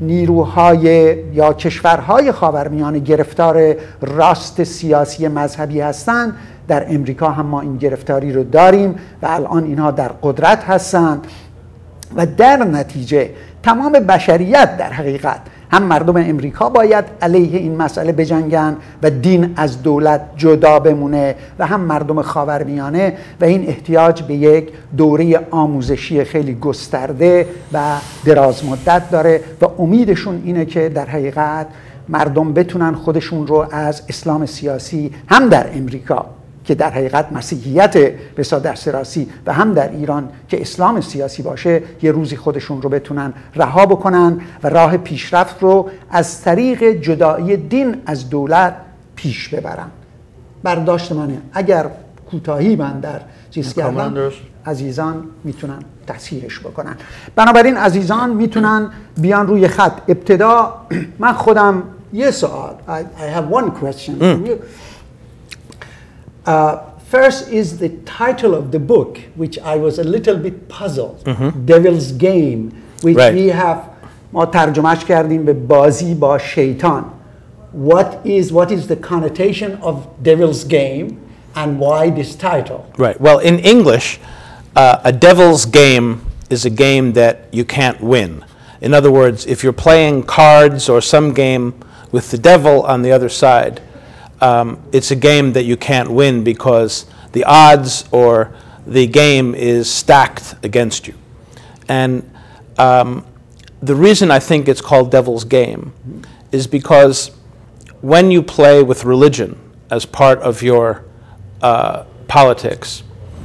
نیروهای یا کشورهای خاورمیانه گرفتار راست سیاسی مذهبی هستند، در امریکا هم ما این گرفتاری رو داریم و الان اینها در قدرت هستند و در نتیجه تمام بشریت در حقیقت هم مردم امریکا باید علیه این مسئله بجنگن و دین از دولت جدا بمونه و هم مردم خاورمیانه و این احتیاج به یک دوره آموزشی خیلی گسترده و دراز مدت داره و امیدشون اینه که در حقیقت مردم بتونن خودشون رو از اسلام سیاسی هم در امریکا که در حقیقت مسیحیت بسا در سراسی و هم در ایران که اسلام سیاسی باشه یه روزی خودشون رو بتونن رها بکنن و راه پیشرفت رو از طریق جدایی دین از دولت پیش ببرن. برداشت منه. اگر کوتاهی من در چیز کردم عزیزان میتونن تصحیحش بکنن. بنابراین عزیزان میتونن بیان روی خط. ابتدا من خودم یه سوال I have one question for you. First is the title of the book, which I was a little bit puzzled. Devil's Game, which we have ما ترجمهش کردیم به بازی با شیطان. What is the connotation of Devil's Game and why this title? Right. Well, in English, a devil's game is a game that you can't win. In other words, if you're playing cards or some game with the devil on the other side, it's a game that you can't win because the odds or the game is stacked against you. And the reason I think it's called Devil's Game is because when you play with religion as part of your politics,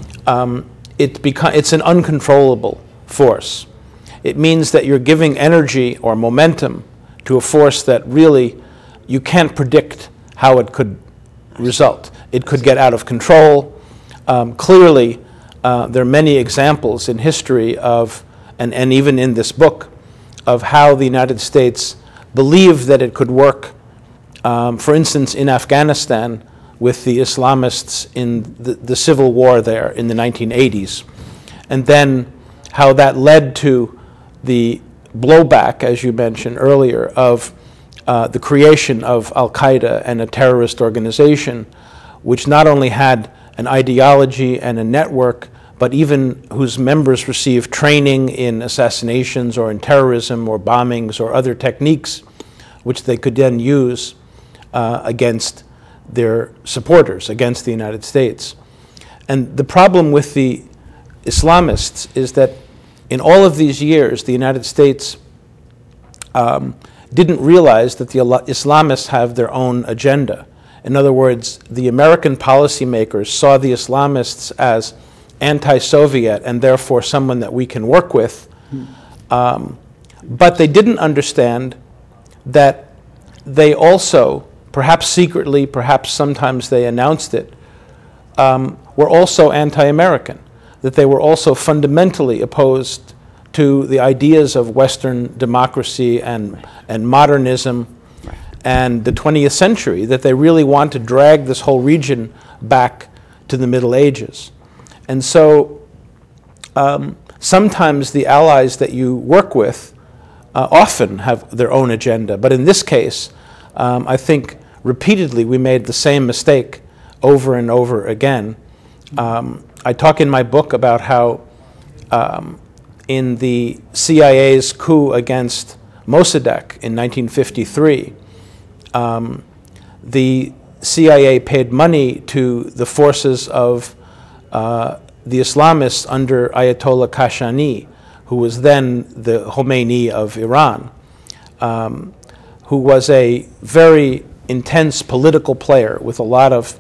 it's an uncontrollable force. It means that you're giving energy or momentum to a force that really you can't predict how it could result. It could get out of control. Clearly, there are many examples in history of, and even in this book, of how the United States believed that it could work. For instance, in Afghanistan, with the Islamists in the civil war there in the 1980s. And then how that led to the blowback, as you mentioned earlier, of the creation of Al-Qaeda and a terrorist organization, which not only had an ideology and a network, but even whose members received training in assassinations or in terrorism or bombings or other techniques, which they could then use against their supporters, against the United States. And the problem with the Islamists is that in all of these years, the United States didn't realize that the Islamists have their own agenda In other words, the American policymakers saw the Islamists as anti-Soviet and therefore someone that we can work with. But they didn't understand that they also, perhaps secretly, perhaps sometimes they announced it, were also anti-American, that they were also fundamentally opposed to the ideas of Western democracy and modernism and the 20th century, that they really want to drag this whole region back to the Middle Ages. And so sometimes the allies that you work with often have their own agenda. But in this case, I think repeatedly we made the same mistake over and over again. I talk in my book about how in the CIA's coup against Mossadegh in 1953, the CIA paid money to the forces of the Islamists under Ayatollah Kashani, who was then the Khomeini of Iran, who was a very intense political player with a lot of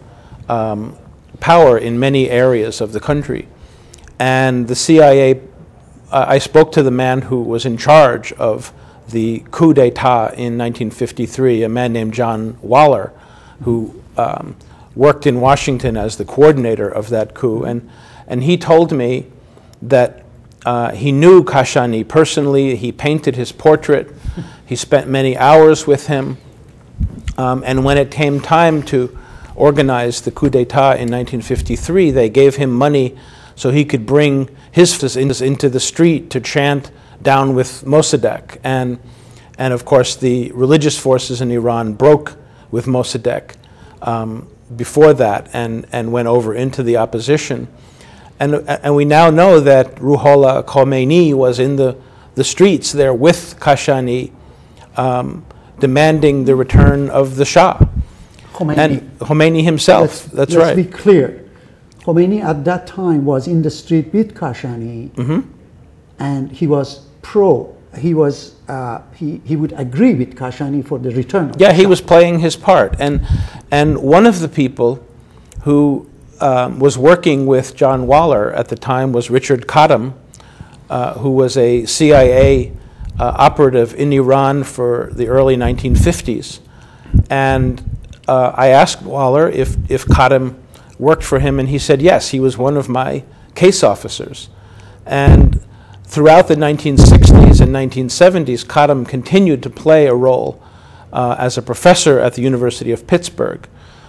power in many areas of the country. And the CIA, I spoke to the man who was in charge of the coup d'etat in 1953, a man named John Waller, who worked in Washington as the coordinator of that coup. And he told me that he knew Kashani personally. He painted his portrait. He spent many hours with him. And when it came time to organize the coup d'etat in 1953, they gave him money so he could bring his forces into the street to chant down with Mossadegh. And of course, the religious forces in Iran broke with Mossadegh before that and went over into the opposition. And we now know that Ruhollah Khomeini was in the streets there with Kashani, demanding the return of the Shah. And Khomeini himself, that's right. Let's be clear. Khomeini at that time was in the street with Kashani, and he was he would agree with Kashani for the return of the he Shah. was playing his part. And one of the people who was working with John Waller at the time was Richard Kadam, who was a CIA operative in Iran for the early 1950s. And I asked Waller if Kadam worked for him, and he said yes, he was one of my case officers. And throughout the 1960s and 1970s, Kadam continued to play a role as a professor at the University of Pittsburgh,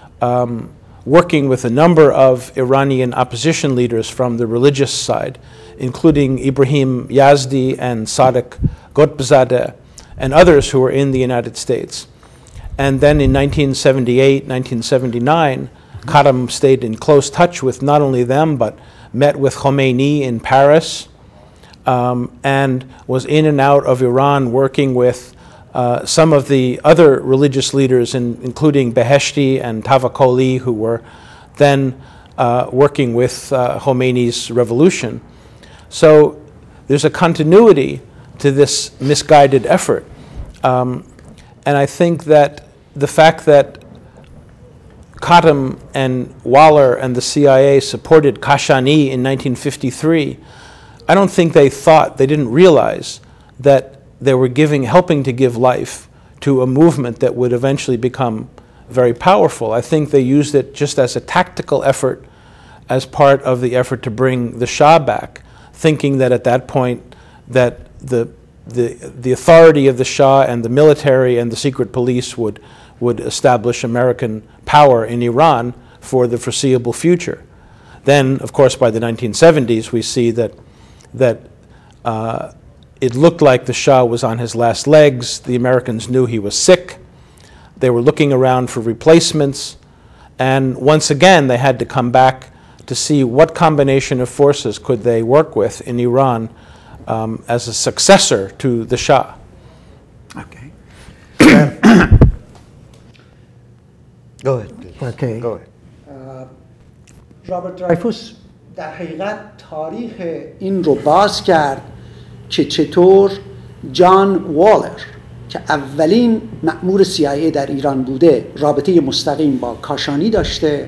working with a number of Iranian opposition leaders from the religious side, including Ibrahim Yazdi and Sadiq Ghotbzadeh and others who were in the United States. And then in 1978, 1979, Kadam stayed in close touch with not only them, but met with Khomeini in Paris, and was in and out of Iran working with some of the other religious leaders, including Beheshti and Tavakoli, who were then working with Khomeini's revolution. So there's a continuity to this misguided effort. And I think that the fact that Kadam and Waller and the CIA supported Kashani in 1953, I don't think they didn't realize that they were helping to give life to a movement that would eventually become very powerful. I think they used it just as a tactical effort, as part of the effort to bring the Shah back, thinking that at that point that the authority of the Shah and the military and the secret police would establish American power in Iran for the foreseeable future. Then, of course, by the 1970s, we see that it looked like the Shah was on his last legs. The Americans knew he was sick. They were looking around for replacements. And once again, they had to come back to see what combination of forces could they work with in Iran as a successor to the Shah. Okay. Go ahead, please. Okay. Go ahead. رابرت درایفوس در حقیقت تاریخ این رو باز کرد که چطور جان والر که اولین مأمور CIA در ایران بوده رابطه مستقیم با کاشانی داشته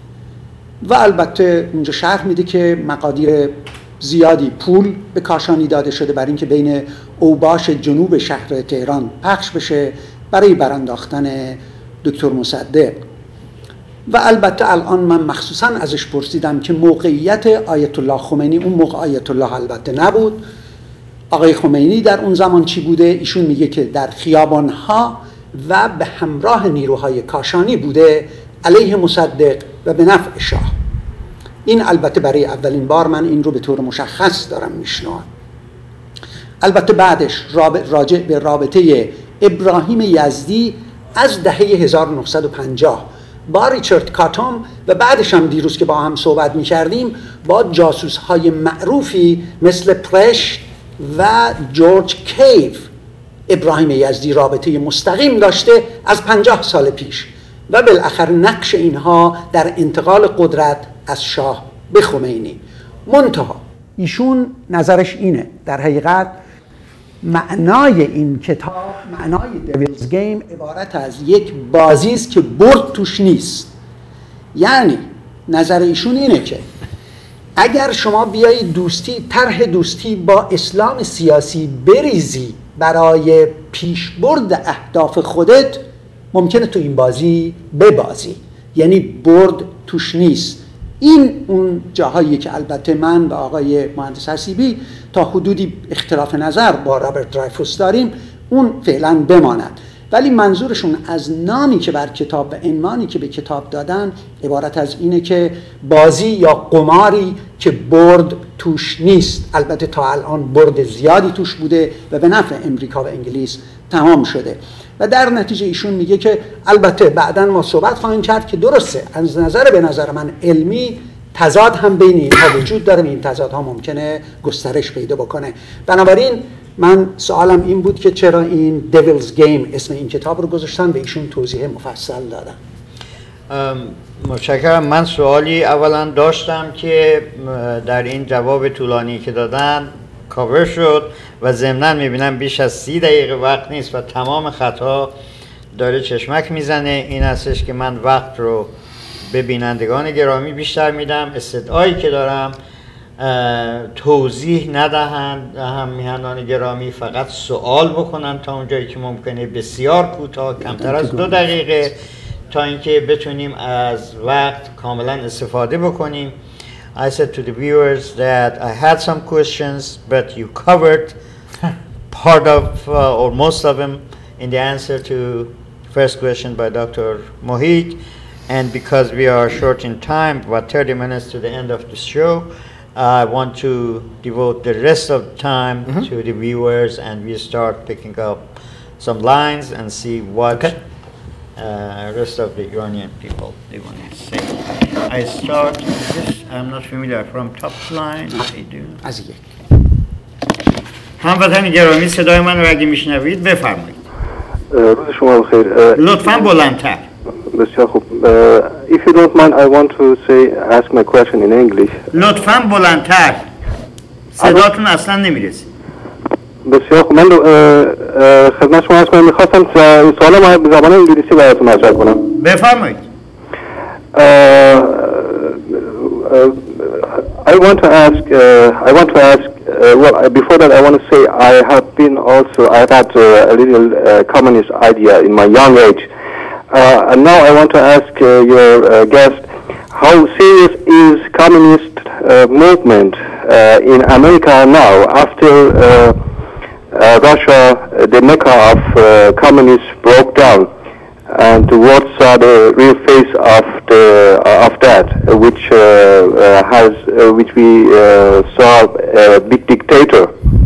و البته اونجا شرح میده که مقادیر زیادی پول به کاشانی داده شده برای اینکه بین اوباش جنوب شهر تهران پخش بشه برای برانداختن دکتر مصدق. و البته الان من مخصوصا ازش پرسیدم که موقعیت آیت الله خمینی، اون موقع آیت الله البته نبود، آقای خمینی در اون زمان چی بوده؟ ایشون میگه که در خیابانها و به همراه نیروهای کاشانی بوده علیه مصدق و به نفع شاه. این البته برای اولین بار من این رو به طور مشخص دارم میشنوم. البته بعدش راجع به رابطه ابراهیم یزدی از دهه 1950 با ریچارد کاتوم و بعدش هم دیروز که با هم صحبت می‌کردیم با جاسوس‌های معروفی مثل پرشت و جورج کیف، ابراهیم یزدی رابطه مستقیم داشته از 50 سال پیش و بالاخره نقش اینها در انتقال قدرت از شاه به خمینی. منتها ایشون نظرش اینه در حقیقت معنای این کتاب، معنای دیویلز گیم عبارت از یک بازی است که برد توش نیست. یعنی نظر ایشون اینه که اگر شما بیایی دوستی، طرح دوستی با اسلام سیاسی بریزی برای پیشبرد اهداف خودت، ممکنه تو این بازی ببازی، یعنی برد توش نیست. این اون جاهایی که البته من و آقای مهندس حسیبی تا حدودی اختلاف نظر با رابرت درایفوس داریم، اون فعلا بماند. ولی منظورشون از نامی که بر کتاب و عنوانی که به کتاب دادن عبارت از اینه که بازی یا قماری که برد توش نیست. البته تا الان برد زیادی توش بوده و به نفع امریکا و انگلیس تمام شده و در نتیجه ایشون میگه که البته بعداً ما صحبت خواهیم کرد که درسته از به نظر من علمی تضاد هم بین اینها وجود داره و این تضادها ممکنه گسترش پیدا بکنه. بنابراین من سوالم این بود که چرا این دیویلز گیم اسم این کتاب رو گذاشتن و ایشون توضیح مفصل دادن. متشکرم. من سوالی اولا داشتم که در این جواب طولانی که دادن کاور شد و ضمناً میبینم بیش از 30 دقیقه وقت نیست و تمام خطا داره چشمک میزنه. این هستش که من وقت رو به بینندگان گرامی بیشتر میدم. استدعایی که دارم توضیح ندهند هم میهنان گرامی، فقط سوال بکنن تا اونجایی که ممکنه، بسیار کوتاه، کمتر از 2 دقیقه، تا اینکه بتونیم از وقت کاملا استفاده بکنیم. I said to the viewers that I had some questions, but you covered part of or most of them in the answer to first question by Dr. Mohit. And because we are short in time, about 30 minutes to the end of the show, I want to devote the rest of the time to the viewers, and we start picking up some lines and see what rest of the Iranian people they want to say. I start this. I'm not familiar from top line. I do. از یک هموطن گرامی صدای من رو اگه میشنوید بفرمایید. روز شما بخیر. لطفاً بلندتر. بسیار خوب. If you don't mind, I want to ask my question in English. لطفاً بلندتر. صداتون اصلا نمیرسه. بسیار خوب. من خدمت شما هستم. میخواستم این سوال به زبان انگلیسی براتون مطرح کنم. بفرمایید. I want to ask. Well, before that, I want to say I've had a little communist idea in my young age. And now I want to ask your guest, how serious is communist movement in America now after Russia, the mecca of communists, broke down, and what are the real face of that, which we saw a big dictator.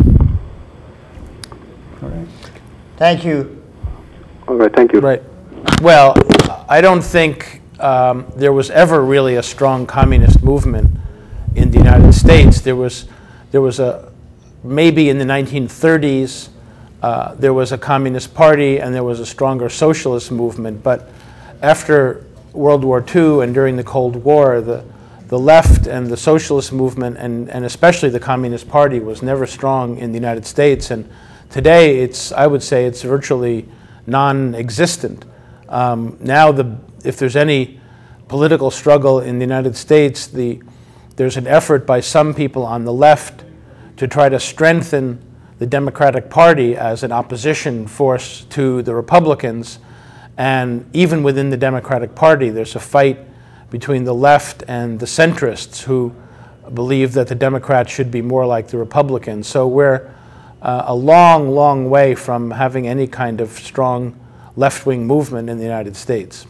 Thank you. All right, thank you. Right. Well, I don't think there was ever really a strong communist movement in the United States. There was a maybe in the 1930s there was a communist party and there was a stronger socialist movement. But after World War II and during the Cold War, the left and the socialist movement and especially the Communist Party was never strong in the United States. And Today, I would say it's virtually non-existent. Now, if there's any political struggle in the United States, there's an effort by some people on the left to try to strengthen the Democratic Party as an opposition force to the Republicans. And even within the Democratic Party, there's a fight between the left and the centrists who believe that the Democrats should be more like the Republicans. So we're a long, long way from having any kind of strong left-wing movement in the United States.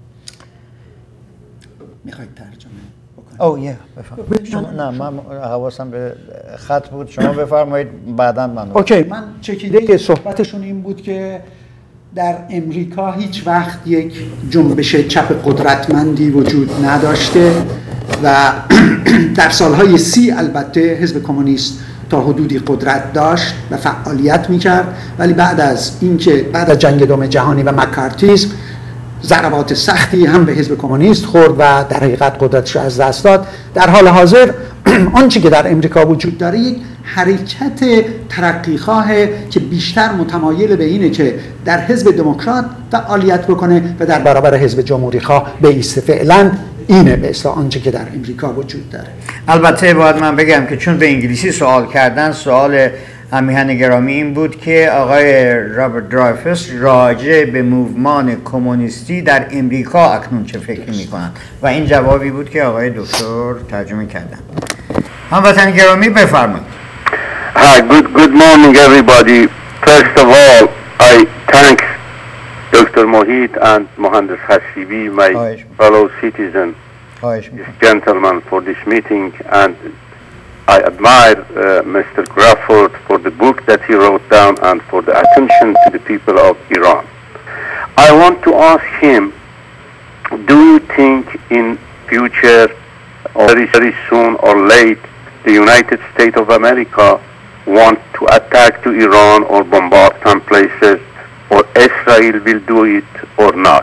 اوه یه بفرمایید. نه من حواسم به خط بود، شما بفرمایید بعداً من. اوکی، من چکیده صحبتشون این بود که در امریکا هیچ وقت یک جنبش چپ قدرتمندی وجود نداشته و در سالهای 30 البته حزب کمونیست تا حدودی قدرت داشت و فعالیت میکرد، ولی بعد از جنگ دوم جهانی و مکارتیسم ضربات سختی هم به حزب کمونیست خورد و در حقیقت قدرتش رو از دست داد. در حال حاضر آنچه که در امریکا وجود داره یک حرکت ترقیخواهه که بیشتر متمایل به اینه که در حزب دموکرات فعالیت بکنه و در برابر حزب جمهوری خواه بایسته. فعلا اینه به اصطلاح آنچه که در امریکا وجود داره. البته باید من بگم که چون به انگلیسی سوال کردن، سوال همیهن گرامی این بود که آقای رابرت درایفوس راجع به موومان کمونیستی در امریکا اکنون چه فکر میکنن و این جوابی بود که آقای دکتر ترجمه کردن. هموطن گرامی بفرمایید. Hi, good morning everybody. First of all, I thank Dr. Mohit and Mohandas Hasibi, my fellow citizen, this gentleman for this meeting, and I admire Mr. Crawford for the book that he wrote down and for the attention to the people of Iran. I want to ask him, do you think in future or very soon or late the United States of America want to attack to Iran or bombard some places, or Israel will do it or not?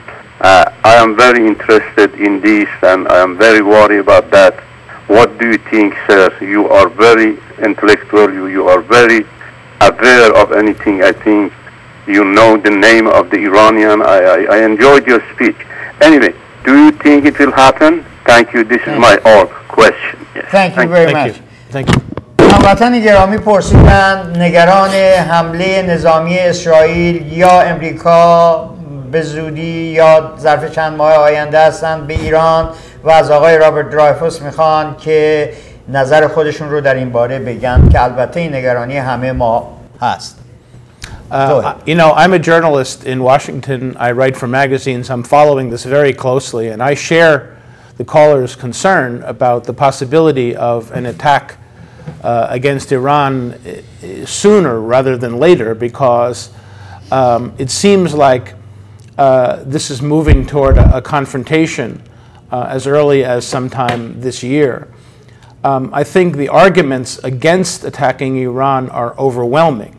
I am very interested in this and I am very worried about that. What do you think, sir? You are very intellectual, you are very aware of anything. I think you know the name of the Iranian. I enjoyed your speech. Anyway, do you think it will happen? Thank you. This is my all question. Yes. Thank you very much. Thank you. هموطن گرامی پرسیدن نگران حمله نظامی اسرائیل یا امریکا به زودی یا ظرف چند ماه آینده هستند به ایران و از آقای رابرت درایفوس میخوان که نظر خودشون رو در این باره بگن که البته این نگرانی همه ما هست. You know, I'm a journalist in Washington. I write for magazines. I'm following this very closely, and I share the caller's concern about the possibility of an attack against Iran sooner rather than later, because it seems like this is moving toward a confrontation as early as sometime this year. I think the arguments against attacking Iran are overwhelming.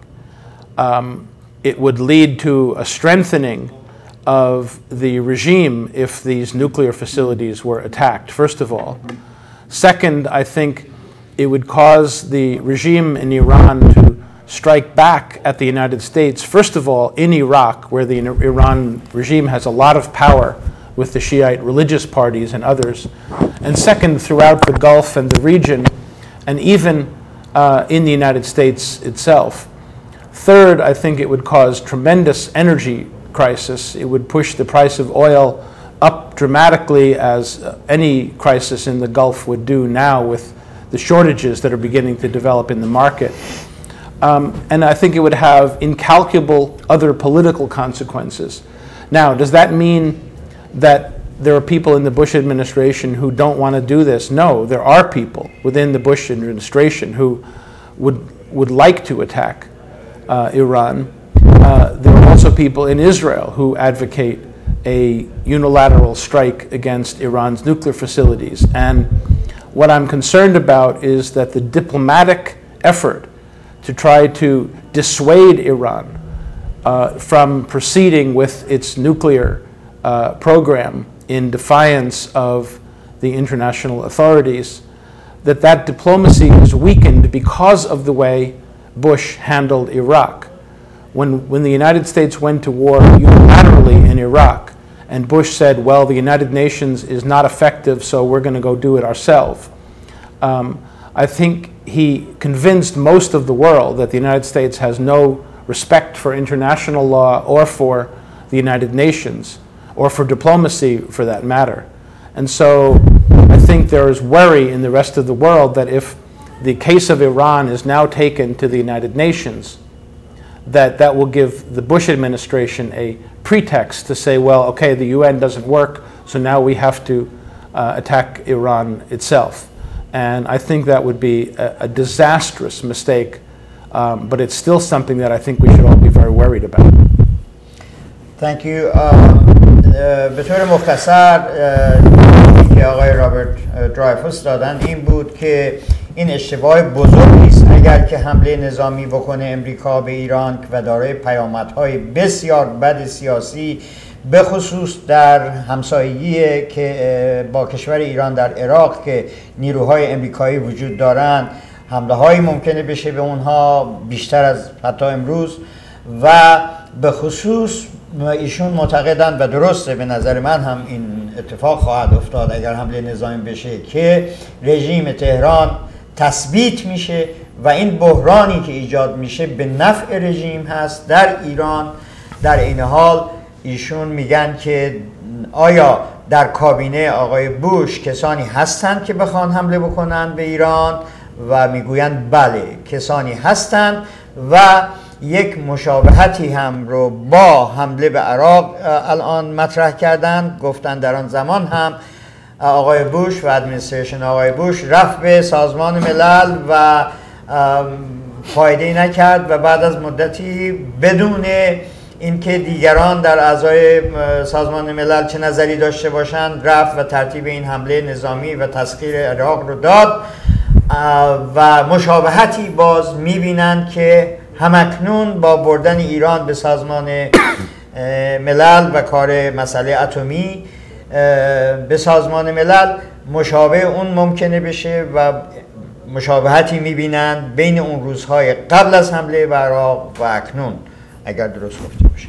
It would lead to a strengthening of the regime if these nuclear facilities were attacked, first of all. Second, I think it would cause the regime in Iran to strike back at the United States, first of all in Iraq, where the Iran regime has a lot of power with the Shiite religious parties and others, and second, throughout the Gulf and the region, and even in the United States itself. Third, I think it would cause tremendous energy crisis. It would push the price of oil up dramatically, as any crisis in the Gulf would do now with the shortages that are beginning to develop in the market. And I think it would have incalculable other political consequences. Now, does that mean that there are people in the Bush administration who don't want to do this? No, there are people within the Bush administration who would like to attack Iran. There are also people in Israel who advocate a unilateral strike against Iran's nuclear facilities. And what I'm concerned about is that the diplomatic effort to try to dissuade Iran from proceeding with its nuclear program in defiance of the international authorities, that diplomacy is weakened because of the way Bush handled Iraq. When the United States went to war unilaterally in Iraq, and Bush said, well, the United Nations is not effective, so we're going to go do it ourselves. I think he convinced most of the world that the United States has no respect for international law or for the United Nations, or for diplomacy for that matter. And so I think there is worry in the rest of the world that if the case of Iran is now taken to the United Nations, that will give the Bush administration a pretext to say, well, okay, the UN doesn't work, so now we have to attack Iran itself. And I think that would be a disastrous mistake, but it's still something that I think we should all be very worried about. Thank you. به طور مختصر که آقای رابرت درایفوس دادن این بود که این اشتباه بزرگی است اگر که حمله نظامی بکنه امریکا به ایران و دارای پیامدهای بسیار بد سیاسی به خصوص در همسایگی که با کشور ایران در عراق که نیروهای امریکایی وجود دارند حمله هایی ممکنه بشه به اونها بیشتر از حتی امروز و به خصوص ایشون معتقدند و درسته به نظر من هم این اتفاق خواهد افتاد اگر حمله نظامی بشه که رژیم تهران تثبیت میشه و این بحرانی که ایجاد میشه به نفع رژیم هست در ایران. در این حال ایشون میگن که آیا در کابینه آقای بوش کسانی هستند که بخوان حمله بکنن به ایران و میگویند بله کسانی هستند و یک مشابهتی هم رو با حمله به عراق الان مطرح کردن. گفتن در آن زمان هم آقای بوش و ادمنستریشن آقای بوش رفت به سازمان ملل و فایده نکرد و بعد از مدتی بدون اینکه دیگران در اعضای سازمان ملل چه نظری داشته باشند رفت و ترتیب این حمله نظامی و تسخیر عراق رو داد و مشابهتی باز میبینند که همکنون با بردن ایران به سازمان ملل و کار مسئله اتمی به سازمان ملل مشابه اون ممکنه بشه و مشابهتی میبینند بین اون روزهای قبل از حمله به عراق و اکنون اگر درست گفته باشه.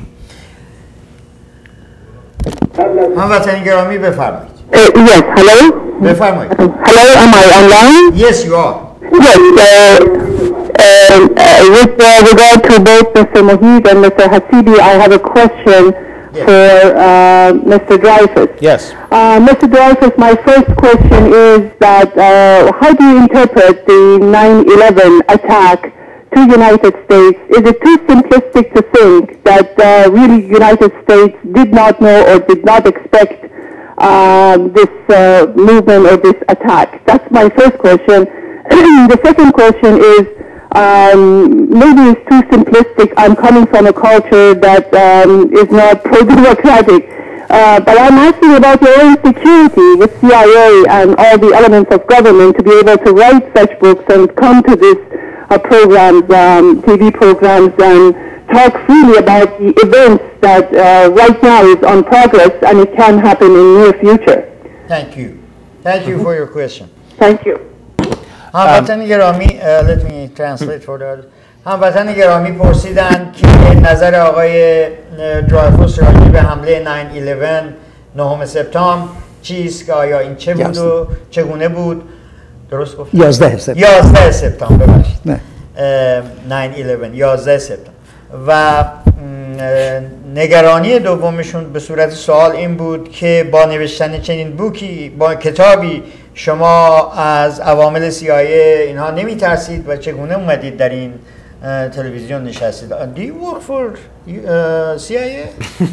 هموطنان گرامی بفرمایید. Yes, hello. بفرمایید. Hello, am I online? Yes, you are. Yes, with regard to both Mr. Mohib and Mr. Hasibi, I have a question for Mr. Dreyfus. Yes. Mr. Dreyfus, my first question is that how do you interpret the 9/11 attack to United States? Is it too simplistic to think that really United States did not know or did not expect this movement or this attack? That's my first question. The second question is, maybe it's too simplistic. I'm coming from a culture that is not pro-democratic. But I'm asking about your own security with CIA and all the elements of government to be able to write such books and come to this programs, TV programs, and talk freely about the events that right now is on progress and it can happen in near future. Thank you. Thank you for your question. Thank you. هموطن گرامی let me translate for that. هموطن گرامی پرسیدن که نظر آقای درایفوس راجع به حمله 9/11 9 سپتامبر چیست که آیا این چه بود و چگونه بود؟ درست گفتم؟ 11 سپتامبر 11 سپتامبر ببخشید. نه 9/11 11 سپتامبر و نگرانی دومشون به صورت سوال این بود که با نوشتن چنین بوکی با کتابی شما از عوامل CIA اینها نمی ترسید و چگونه اومدید در این تلویزیون نشستید؟ Do you work for CIA?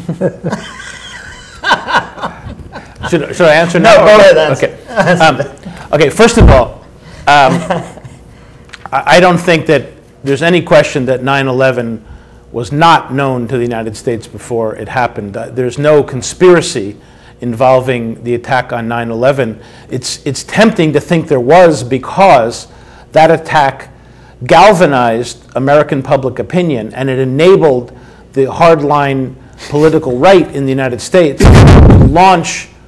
Should I answer now? No, go ahead. Okay. Okay. First of all, I don't think that there's any question that 9/11 was not known to the United States before it happened. There's no conspiracy involving the attack on 9/11. It's tempting to think there was because that attack galvanized American public opinion and it enabled the hardline political right in the United States to launch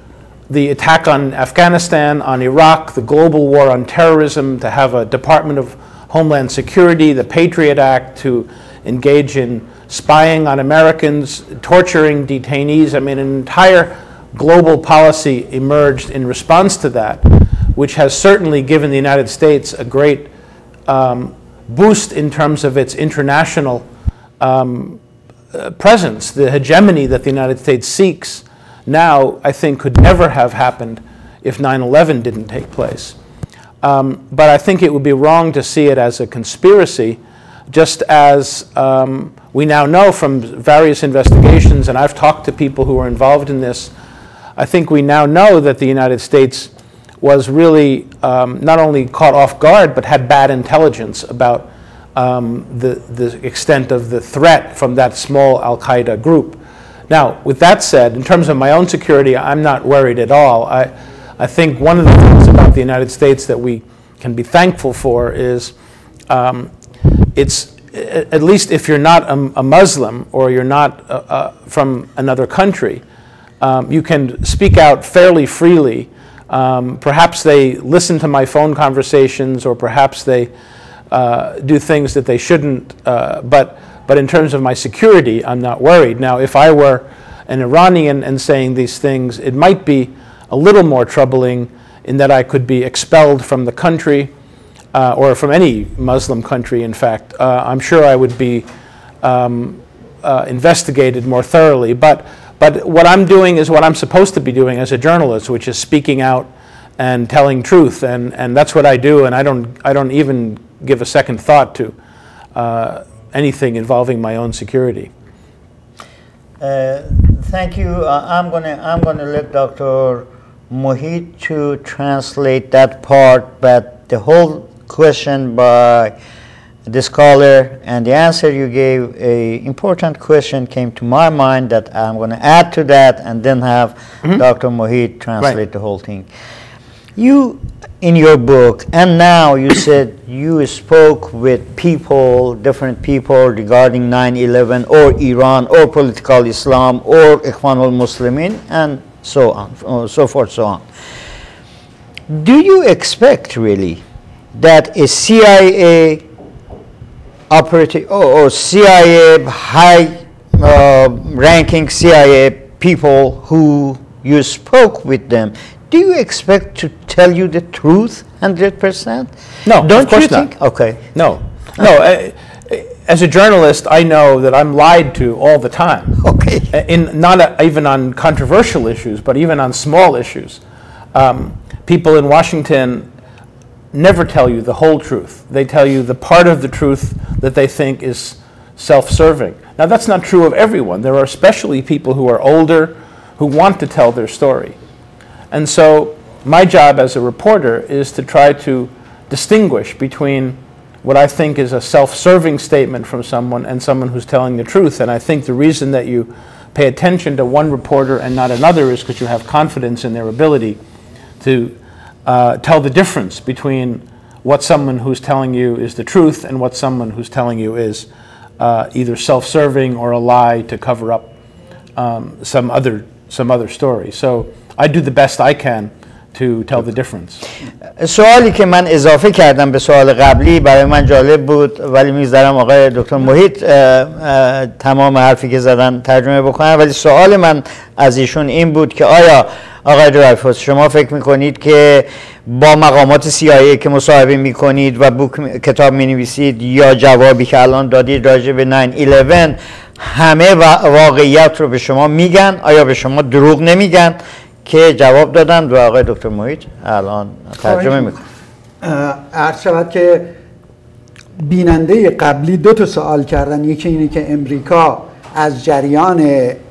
the attack on Afghanistan, on Iraq, the global war on terrorism, to have a Department of Homeland Security, the Patriot Act, to engage in spying on Americans, torturing detainees. I mean, an entire global policy emerged in response to that, which has certainly given the United States a great boost in terms of its international presence. The hegemony that the United States seeks now, I think, could never have happened if 9/11 didn't take place. But I think it would be wrong to see it as a conspiracy, just as we now know from various investigations, and I've talked to people who were involved in this. I think we now know that the United States was really not only caught off guard, but had bad intelligence about the extent of the threat from that small Al-Qaeda group. Now, with that said, in terms of my own security, I'm not worried at all. I think one of the things about the United States that we can be thankful for is it's, at least if you're not a Muslim or you're not from another country, you can speak out fairly freely. Perhaps they listen to my phone conversations, or perhaps they do things that they shouldn't, but in terms of my security, I'm not worried. Now, if I were an Iranian and saying these things, it might be a little more troubling in that I could be expelled from the country, or from any Muslim country, in fact. I'm sure I would be investigated more thoroughly. But what I'm doing is what I'm supposed to be doing as a journalist, which is speaking out and telling truth, and that's what I do, and I don't even give a second thought to anything involving my own security. Thank you. I'm gonna let Dr. Mohit to translate that part, but the whole question by the scholar and the answer you gave, a important question came to my mind that I'm going to add to that, and then have Dr. Mohit translate the whole thing. You, in your book, and now you said you spoke with people, different people regarding 9/11 or Iran or political Islam or Ikhwanul Muslimin and so on, so forth, so on. Do you expect really that a CIA operative or CIA high ranking CIA people who you spoke with them, do you expect to tell you the truth 100%? No, don't of course you think? not. Okay. No. As a journalist, I know that I'm lied to all the time. Okay. Not even on controversial issues, but even on small issues. People in Washington never tell you the whole truth. They tell you the part of the truth that they think is self-serving. Now, that's not true of everyone. There are especially people who are older who want to tell their story. And so my job as a reporter is to try to distinguish between what I think is a self-serving statement from someone and someone who's telling the truth. And I think the reason that you pay attention to one reporter and not another is because you have confidence in their ability to tell the difference between what someone who's telling you is the truth and what someone who's telling you is either self-serving or a lie to cover up some other story. So I do the best I can to tell the difference. سوالی که من اضافه کردم به سوال قبلی برای من جالب بود، ولی میذارم آقای دکتر محیط تمام حرفی که زدن ترجمه بکنم. ولی سوال من از ایشون این بود که آیا آقای درایفوس شما فکر میکنید که با مقامات CIA که مصاحبه میکنید و کتاب مینویسید یا جوابی که الان دادید راجع به 9/11 همه واقعیت رو به شما میگن؟ آیا به شما دروغ نمیگن؟ که جواب دادن و آقای دکتر محیط الان ترجمه میکنه. عرض شود که بیننده قبلی دو تا سوال کردن. یکی اینه که امریکا از جریان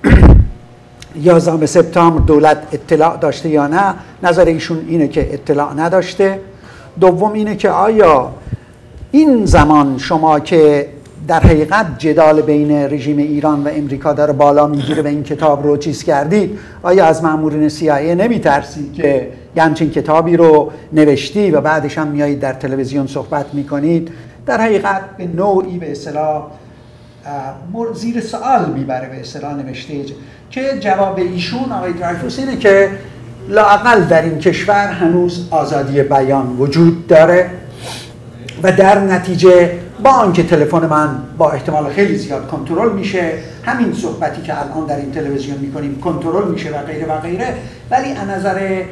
11 سپتامبر دولت اطلاع داشته یا نه. نظر ایشون اینه که اطلاع نداشته. دوم اینه که آیا این زمان شما که در حقیقت جدال بین رژیم ایران و امریکا داره بالا میگیره و این کتاب رو چیز کردید، آیا از مامورین CIA نمیترسید که همچین کتابی رو نوشتی و بعدش هم میایید در تلویزیون صحبت میکنید؟ در حقیقت به نوعی به اصطلاح زیر سوال میبره به اصطلاح نوشته. که جواب ایشون آقای درایفوس اینه که لااقل در این کشور هنوز آزادی بیان وجود داره و در نتیجه با آنکه تلفن من با احتمال خیلی زیاد کنترل میشه، همین صحبتی که الان در این تلویزیون میکنیم کنترل میشه و غیره و غیره، ولی از نظر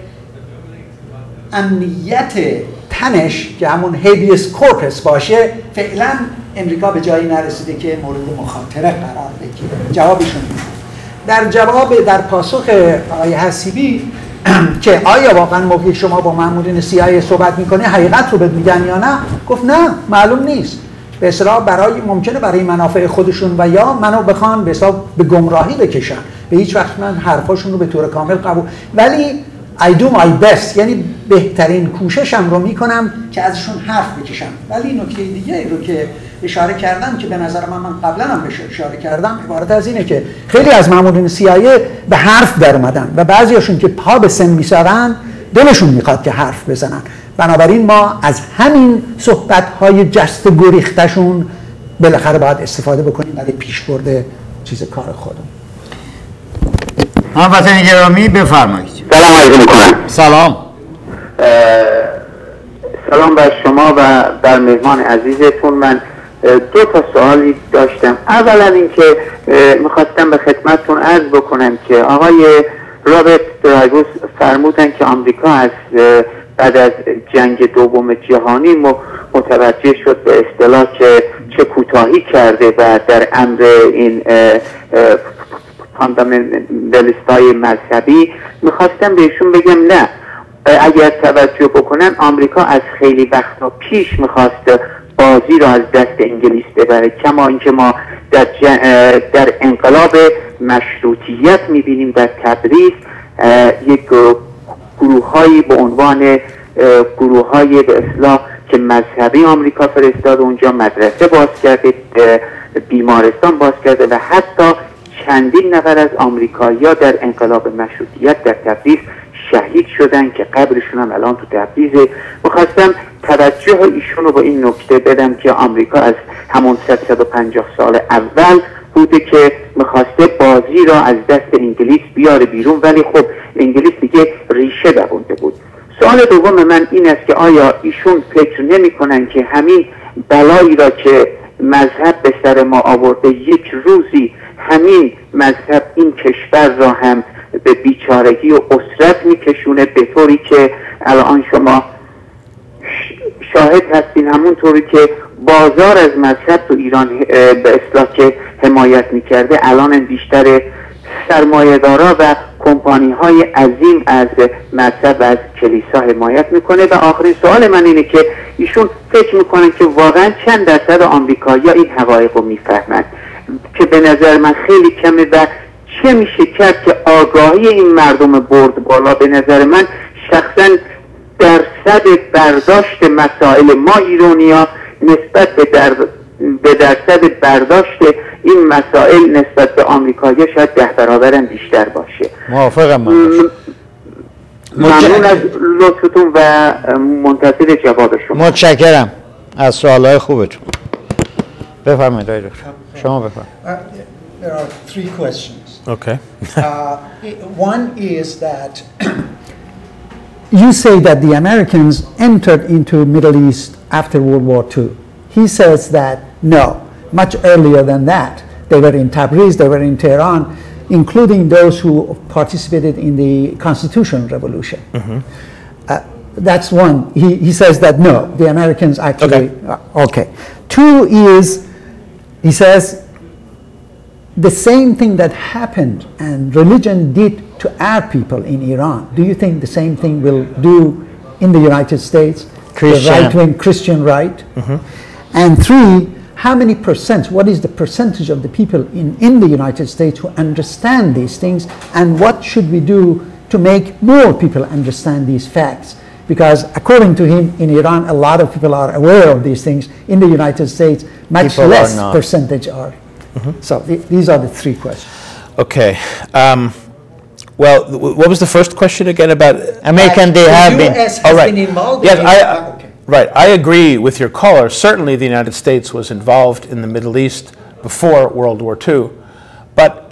امنیت تنش که همون هیبیس کورپس باشه فعلا امریکا به جایی نرسیده که مورد مخاطره قرار بگیره. جوابشون در پاسخ آقای حسیبی که آیا واقعا موقعی شما با مامورین CIA صحبت میکنه حقیقت رو بهت میگن یا نه، گفت نه معلوم نیست، به اصطلاح ممکنه برای منافع خودشون و یا منو بخوان به گمراهی بکشن، به هیچ وقت من حرفاشون رو به طور کامل قبول، ولی I do my best، یعنی بهترین کوششم رو میکنم که ازشون حرف بکشم. ولی نکته دیگه رو که اشاره کردم که به نظر من قبلا هم بهش اشاره کردم عبارت از اینه که خیلی از مامورین CIA به حرف در اومدن و بعضیاشون که پا به سن میسارن دلشون میخواد که حرف بزنن، بنابراین ما از همین صحبت‌های جست گریختشون بالاخره باید استفاده بکنیم برای پیشبرد چیز کار خودمون. هموطن گرامی بفرمایید. سلام عرض میکنم. سلام. سلام بر شما و بر مهمان عزیزتون. من دو تا سوالی داشتم. اولا اینکه میخواستم به خدمتتون عرض بکنم که آقای رابرت درایوس فرمودن که آمریکا از بعد از جنگ دوم جهانی متوجه شد به اصطلاح که چه کوتاهی کرده و در امر این فاندامنتالیست‌های مذهبی. میخواستم بهشون بگم نه، اگر توجه بکنن آمریکا از خیلی وقتا پیش میخواست بازی را از دست انگلیس ببره، کما اینکه ما در انقلاب مشروطیت میبینیم در تبریز یک گروه‌هایی به عنوان گروه‌های به اصطلاح که مذهبی آمریکا فرستاد اونجا، مدرسه باز کرده، بیمارستان باز کرده و حتی چندین نفر از آمریکایی‌ها در انقلاب مشروطیت در تبریز شهید شدن که قبرشون هم الان تو تبریزه. میخواستم توجه ایشون رو با این نکته بدم که آمریکا از همون 150 سال اول بوده که میخواسته بازی را از دست انگلیس بیاره بیرون، ولی خب انگلیس دیگه ریشه دوونده بود. سوال دوم من این است که آیا ایشون فکر نمی کنن که همین بلایی را که مذهب به سر ما آورده یک روزی همین مذهب این کشور را هم به بیچارگی و اسرت میکشونه، به طوری که الان شما شاهد هستین همونطوری که بازار از مذهب تو ایران به اصطلاح که حمایت میکرده الان بیشتر سرمایه‌دارا و کمپانی های عظیم از مذهب و از کلیسا حمایت میکنه. و آخرین سوال من اینه که ایشون فکر میکنن که واقعا چند درصد آمریکایی‌ها این حقایق رو میفهمند که به نظر من خیلی کمه و چه میشه کرد که آگاهی این مردم برد بالا؟ به نظر من شخصا درصد برداشت مسائل ما ایرانی‌ها نسبت به درصد برداشت این مسائل نسبت به آمریکایی‌ها شاید 10 برابر بیشتر باشه. موافقم. ممنون از لطفتون و منتظر جواب شما. متشکرم از سوال‌های خوبتون. بفرمایید آقای دکتر. شما بفرمایید. There are 3 questions. Okay. One is that you say that the Americans entered into Middle East after World War II. He says that no, much earlier than that. They were in Tabriz, they were in Tehran, including those who participated in the Constitutional Revolution. That's one. He says that no, the Americans actually... Okay. 2 is, he says, the same thing that happened and religion did to our people in Iran, do you think the same thing will do in the United States? Christian. The right-wing Christian right? And 3, how many percent, what is the percentage of the people in the United States who understand these things, and what should we do to make more people understand these facts? Because according to him, in Iran, a lot of people are aware of these things. In the United States, much People less are not. percentage are. So these are the 3 questions. Okay. Well, what was the first question again about? American, they have been. The US has Oh, right. been involved Yes, in okay. Right. I agree with your caller. Certainly, the United States was involved in the Middle East before World War II. But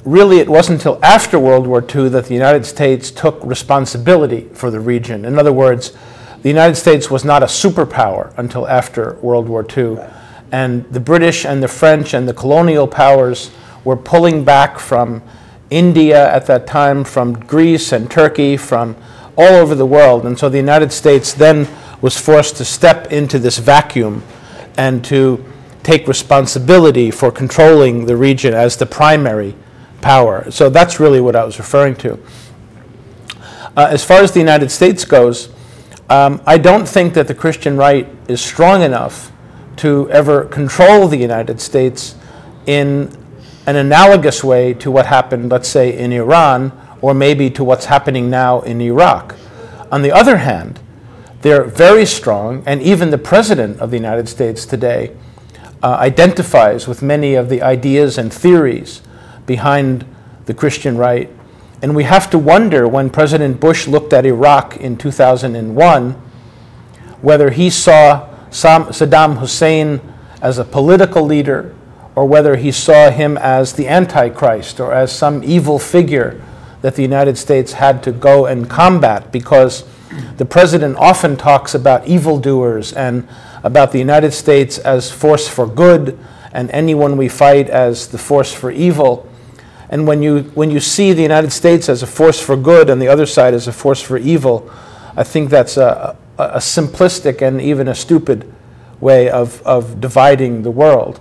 really it wasn't until after World War II that the United States took responsibility for the region. In other words, the United States was not a superpower until after World War II. And the British and the French and the colonial powers were pulling back from India at that time, from Greece and Turkey, from all over the world. And so the United States then was forced to step into this vacuum and to take responsibility for controlling the region as the primary power. So that's really what I was referring to. As far as the United States goes, I don't think that the Christian right is strong enough to ever control the United States in an analogous way to what happened, let's say, in Iran, or maybe to what's happening now in Iraq. On the other hand, they're very strong, and even the President of the United States today identifies with many of the ideas and theories behind the Christian right. And we have to wonder, when President Bush looked at Iraq in 2001, whether he saw Saddam Hussein as a political leader, or whether he saw him as the Antichrist or as some evil figure that the United States had to go and combat, because the president often talks about evildoers and about the United States as force for good and anyone we fight as the force for evil. And when you see the United States as a force for good and the other side as a force for evil, I think that's a simplistic and even a stupid way of dividing the world.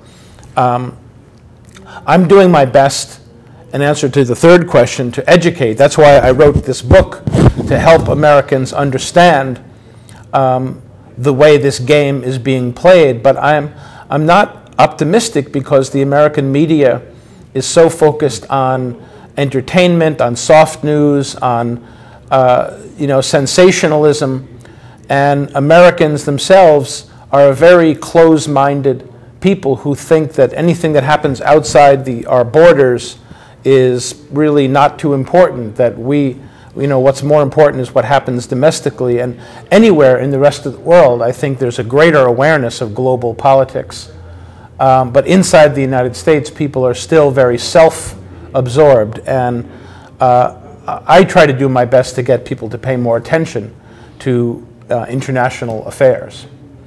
I'm doing my best, in answer to the third question, to educate. That's why I wrote this book, to help Americans understand the way this game is being played. But I'm not optimistic, because the American media is so focused on entertainment, on soft news, on sensationalism, and Americans themselves are a very close-minded people who think that anything that happens outside our borders is really not too important, that what's more important is what happens domestically. And anywhere in the rest of the world, I think there's a greater awareness of global politics. But inside the United States, people are still very self-absorbed, and I try to do my best to get people to pay more attention to international affairs.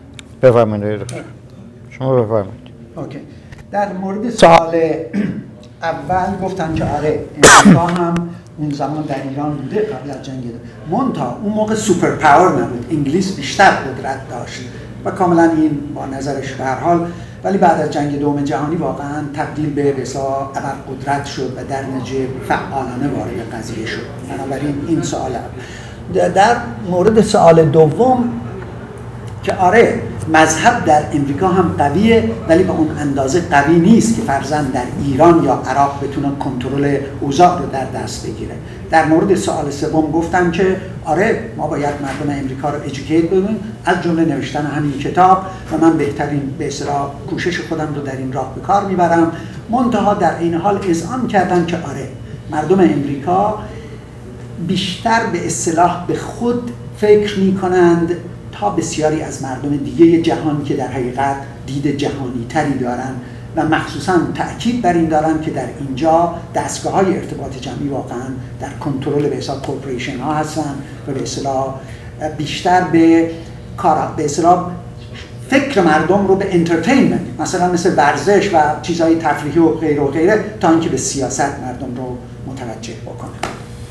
اوکی. در مورد سوال اول گفتن که آره، امریکا هم اون زمان در ایران بوده قبل از جنگ منتها اون موقع سوپر پاور نبود، انگلیس بیشتر قدرت داشت و کاملا این با نظرش به هر حال، ولی بعد از جنگ دوم جهانی واقعا تبدیل به بسا ابرقدرت شد و در نتیجه فعالانه وارد قضیه شد. بنابراین این سوال در مورد سوال دوم که آره، مذهب در امریکا هم قویه، ولی به اون اندازه قوی نیست که فرضاً در ایران یا عراق بتونه کنترل اوضاع رو در دست بگیره. در مورد سوال سوم گفتم که آره، ما باید مردم امریکا رو ادوکییت بدیم، از جمله نوشتن همین کتاب، و من بهترین به اصطلاح کوشش خودم رو در این راه به کار میبرم. منتها در این حال اذعان کردم که آره، مردم امریکا بیشتر به اصطلاح به خود فکر میکنند تا بسیاری از مردم دیگه جهان که در حقیقت دید جهانی تری دارن و مخصوصا تأکید بر این دارن که در اینجا دستگاه‌های ارتباط جمعی واقعا در کنترل به حساب کورپوریشن ها هستن و به اصطلاح بیشتر به اصطلاح فکر مردم رو به انترتینمنت، مثلا مثل ورزش و چیزهای تفریحی و غیره تا اینکه به سیاست مردم رو متوجه بکنه.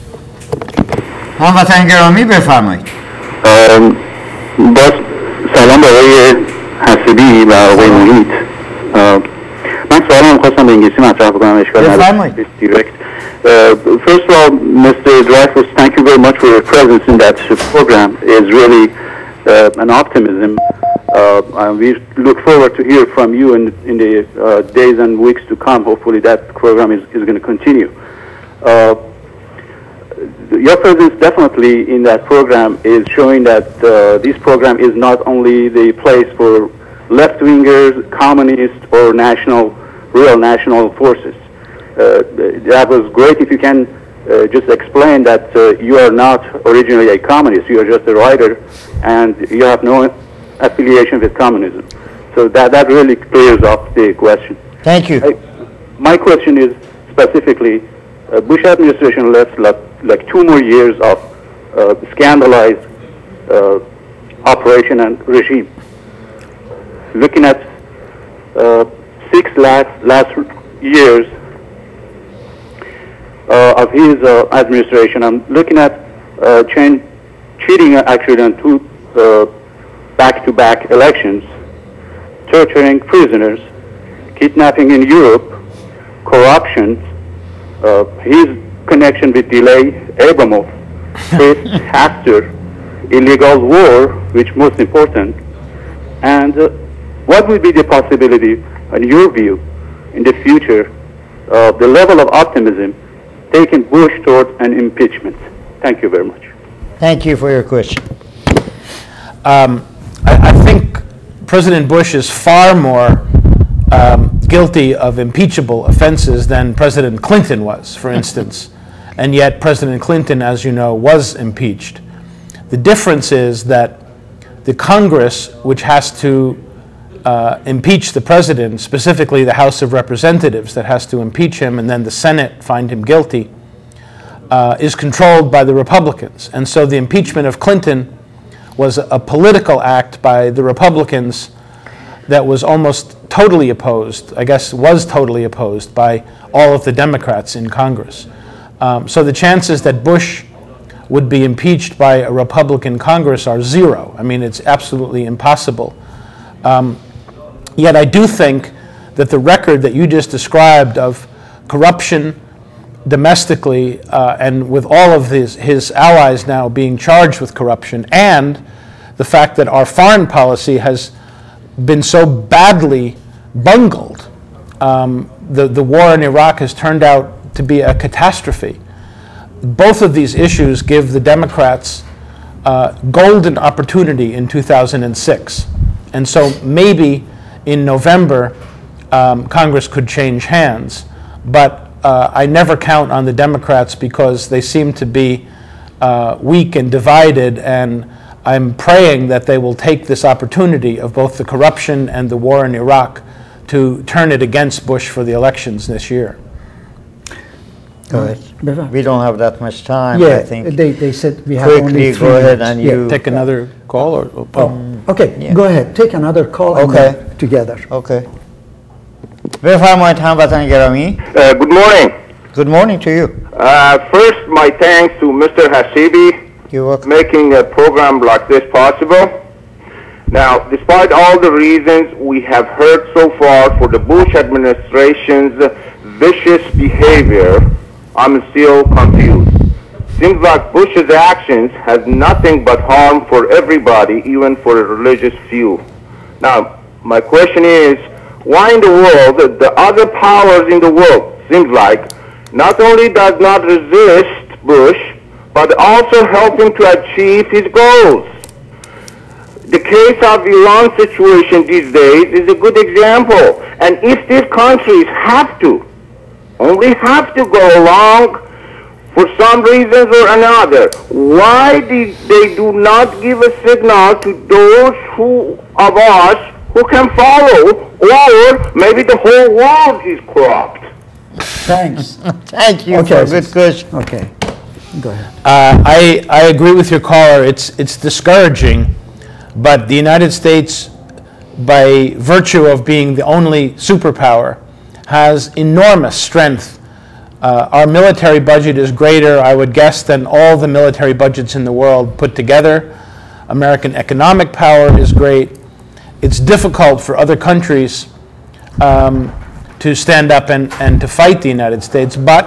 هموطن گرامی بفرمایید. باز سلام به آقای حسیبی و آقای محیط. من سوالم خواستم به انگلیسی مطرح بکنم، اشکال نداره. First of all, Mr. Dreyfus, thank you very much for your presence in that program. It's really an optimism. We look forward to hear from you in the days and weeks to come. Hopefully that program is going to continue. Your presence definitely in that program is showing that this program is not only the place for left-wingers, communists, or real national forces. That was great if you can just explain that you are not originally a communist, you are just a writer, and you have no affiliation with communism. So that really clears up the question. Thank you. My question is specifically, Bush administration left like 2 more years of scandalized operation and regime. Looking at 6 last years of his administration, I'm looking at cheating actually on 2 back-to-back elections, torturing prisoners, kidnapping in Europe, corruption, his connection with Delay Abramov, after illegal war, which most important, and what would be the possibility, in your view, in the future, the level of optimism taking Bush toward an impeachment? Thank you very much. Thank you for your question. I think President Bush is far more guilty of impeachable offenses than President Clinton was, for instance. And yet President Clinton, as you know, was impeached. The difference is that the Congress, which has to impeach the president, specifically the House of Representatives that has to impeach him, and then the Senate find him guilty, is controlled by the Republicans. And so the impeachment of Clinton was a political act by the Republicans that was almost totally opposed, I guess was totally opposed by all of the Democrats in Congress. So the chances that Bush would be impeached by a Republican Congress are 0. I mean, it's absolutely impossible. Yet I do think that the record that you just described of corruption domestically and with all of his allies now being charged with corruption, and the fact that our foreign policy has been so badly bungled, the war in Iraq has turned out to be a catastrophe. Both of these issues give the Democrats golden opportunity in 2006. And so maybe in November, Congress could change hands. But I never count on the Democrats because they seem to be weak and divided, and I'm praying that they will take this opportunity of both the corruption and the war in Iraq to turn it against Bush for the elections this year. Go ahead. We don't have that much time, Yeah, I think. they said we have Quickly, only 3 go ahead minutes. and Yeah. you... Take another call or? Okay, Yeah. go ahead. Take another call and Okay. then together. Okay. بفرمایید هموطن گرامی. Good morning. Good morning to you. First, my thanks to Mr. Hasibi You're welcome. making a program like this possible. Now, despite all the reasons we have heard so far for the Bush administration's vicious behavior, I'm still confused. Seems like Bush's actions has nothing but harm for everybody, even for a religious few. Now, my question is, why in the world the other powers in the world seems like not only does not resist Bush, but also help him to achieve his goals? The case of Iran situation these days is a good example. And if these countries only have to go along for some reasons or another, why they do not give a signal to those of us who can follow, or maybe the whole world is corrupt? Thanks. Thank you Okay, for a good question. Okay, go ahead. I agree with your caller. It's discouraging, but the United States, by virtue of being the only superpower, has enormous strength. Our military budget is greater, I would guess, than all the military budgets in the world put together. American economic power is great. It's difficult for other countries to stand up and to fight the United States, but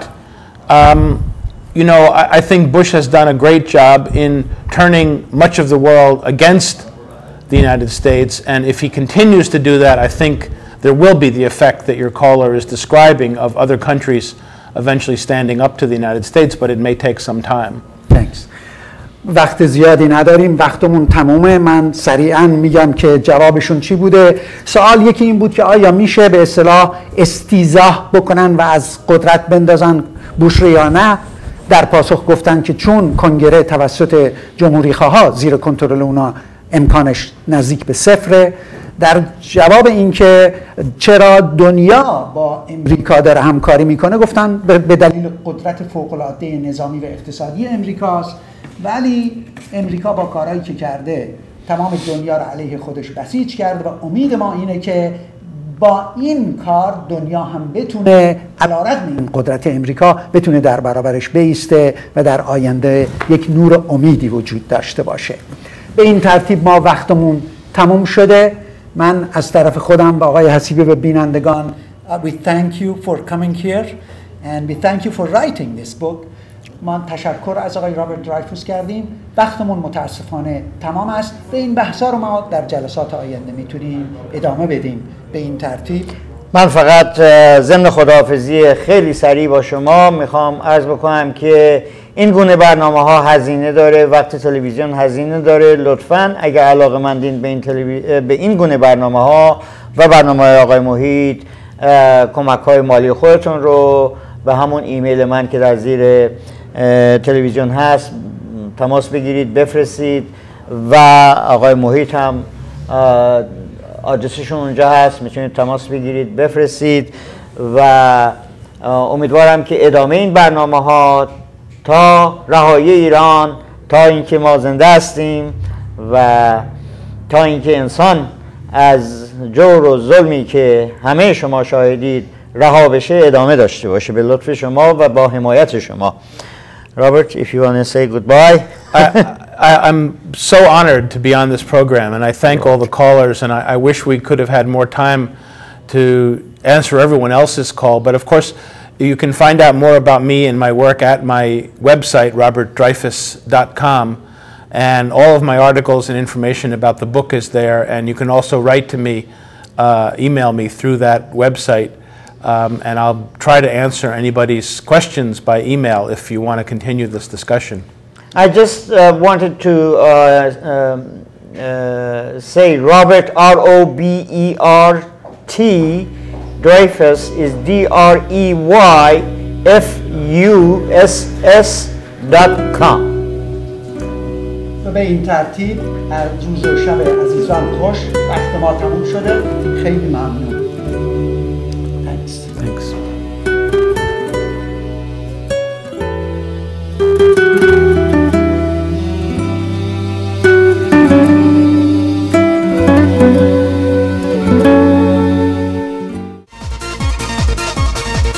you know, I think Bush has done a great job in turning much of the world against the United States, and if he continues to do that, I think there will be the effect that your caller is describing of other countries eventually standing up to the United States, but it may take some time. Thanks. وقت زیادی نداریم، وقتمون تمومه. من سریعا میگم که جوابشون چی بوده. سوال یکی این بود که آیا میشه به اصطلاح استیضاح بکنن و از قدرت بندازن بوش رو یا نه. در پاسخ گفتن که چون کنگره توسط جمهوری خواها زیر کنترل اونا امکانش نزدیک به 0 در جواب اینکه چرا دنیا با امریکا داره همکاری میکنه گفتن به دلیل قدرت فوق‌العاده نظامی و اقتصادی امریکاست، ولی امریکا با کارهایی که کرده تمام دنیا را علیه خودش بسیج کرده و امید ما اینه که با این کار دنیا هم بتونه علیرغم این قدرت امریکا بتونه در برابرش بایسته و در آینده یک نور امیدی وجود داشته باشه. به این ترتیب ما وقتمون تموم شده. من از طرف خودم و آقای حسیبی و بینندگان we thank you for coming here and we thank you for writing this book. ما تشکر از آقای رابرت درایفوس کردیم. وقتمون متاسفانه تمام است. به این بحثا رو ما در جلسات آینده میتونیم ادامه بدیم. به این ترتیب من فقط ضمن خداحافظی خیلی سریع با شما میخوام عرض بکنم که این گونه برنامه ها هزینه داره، وقت تلویزیون هزینه داره. لطفاً اگر علاقه‌مندین به این گونه برنامه ها و برنامه های آقای محیط کمک های مالی خودتون رو به همون ایمیل من که در زیر تلویزیون هست تماس بگیرید، بفرستید و آقای محیط هم آدرسشون اونجا هست، میتونید تماس بگیرید بفرستید و امیدوارم که ادامه این برنامه ها تا رهایی ایران، تا اینکه ما زنده هستیم و تا اینکه انسان از جور و ظلمی که همه شما شاهدید رها بشه ادامه داشته باشه به لطف شما و با حمایت شما. Robert, if you want to say goodbye. I'm so honored to be on this program, and I thank all the callers, and I wish we could have had more time to answer everyone else's call. But of course, you can find out more about me and my work at my website, robertdreyfus.com, and all of my articles and information about the book is there, and you can also write to me, email me through that website. And I'll try to answer anybody's questions by email if you want to continue this discussion. I just wanted to say Robert, R-O-B-E-R-T, Dreyfus is DREYFUSS.com. و به این ترتیب روز و شب عزیزان خوش. وقت ما تموم شده. خیلی ممنون.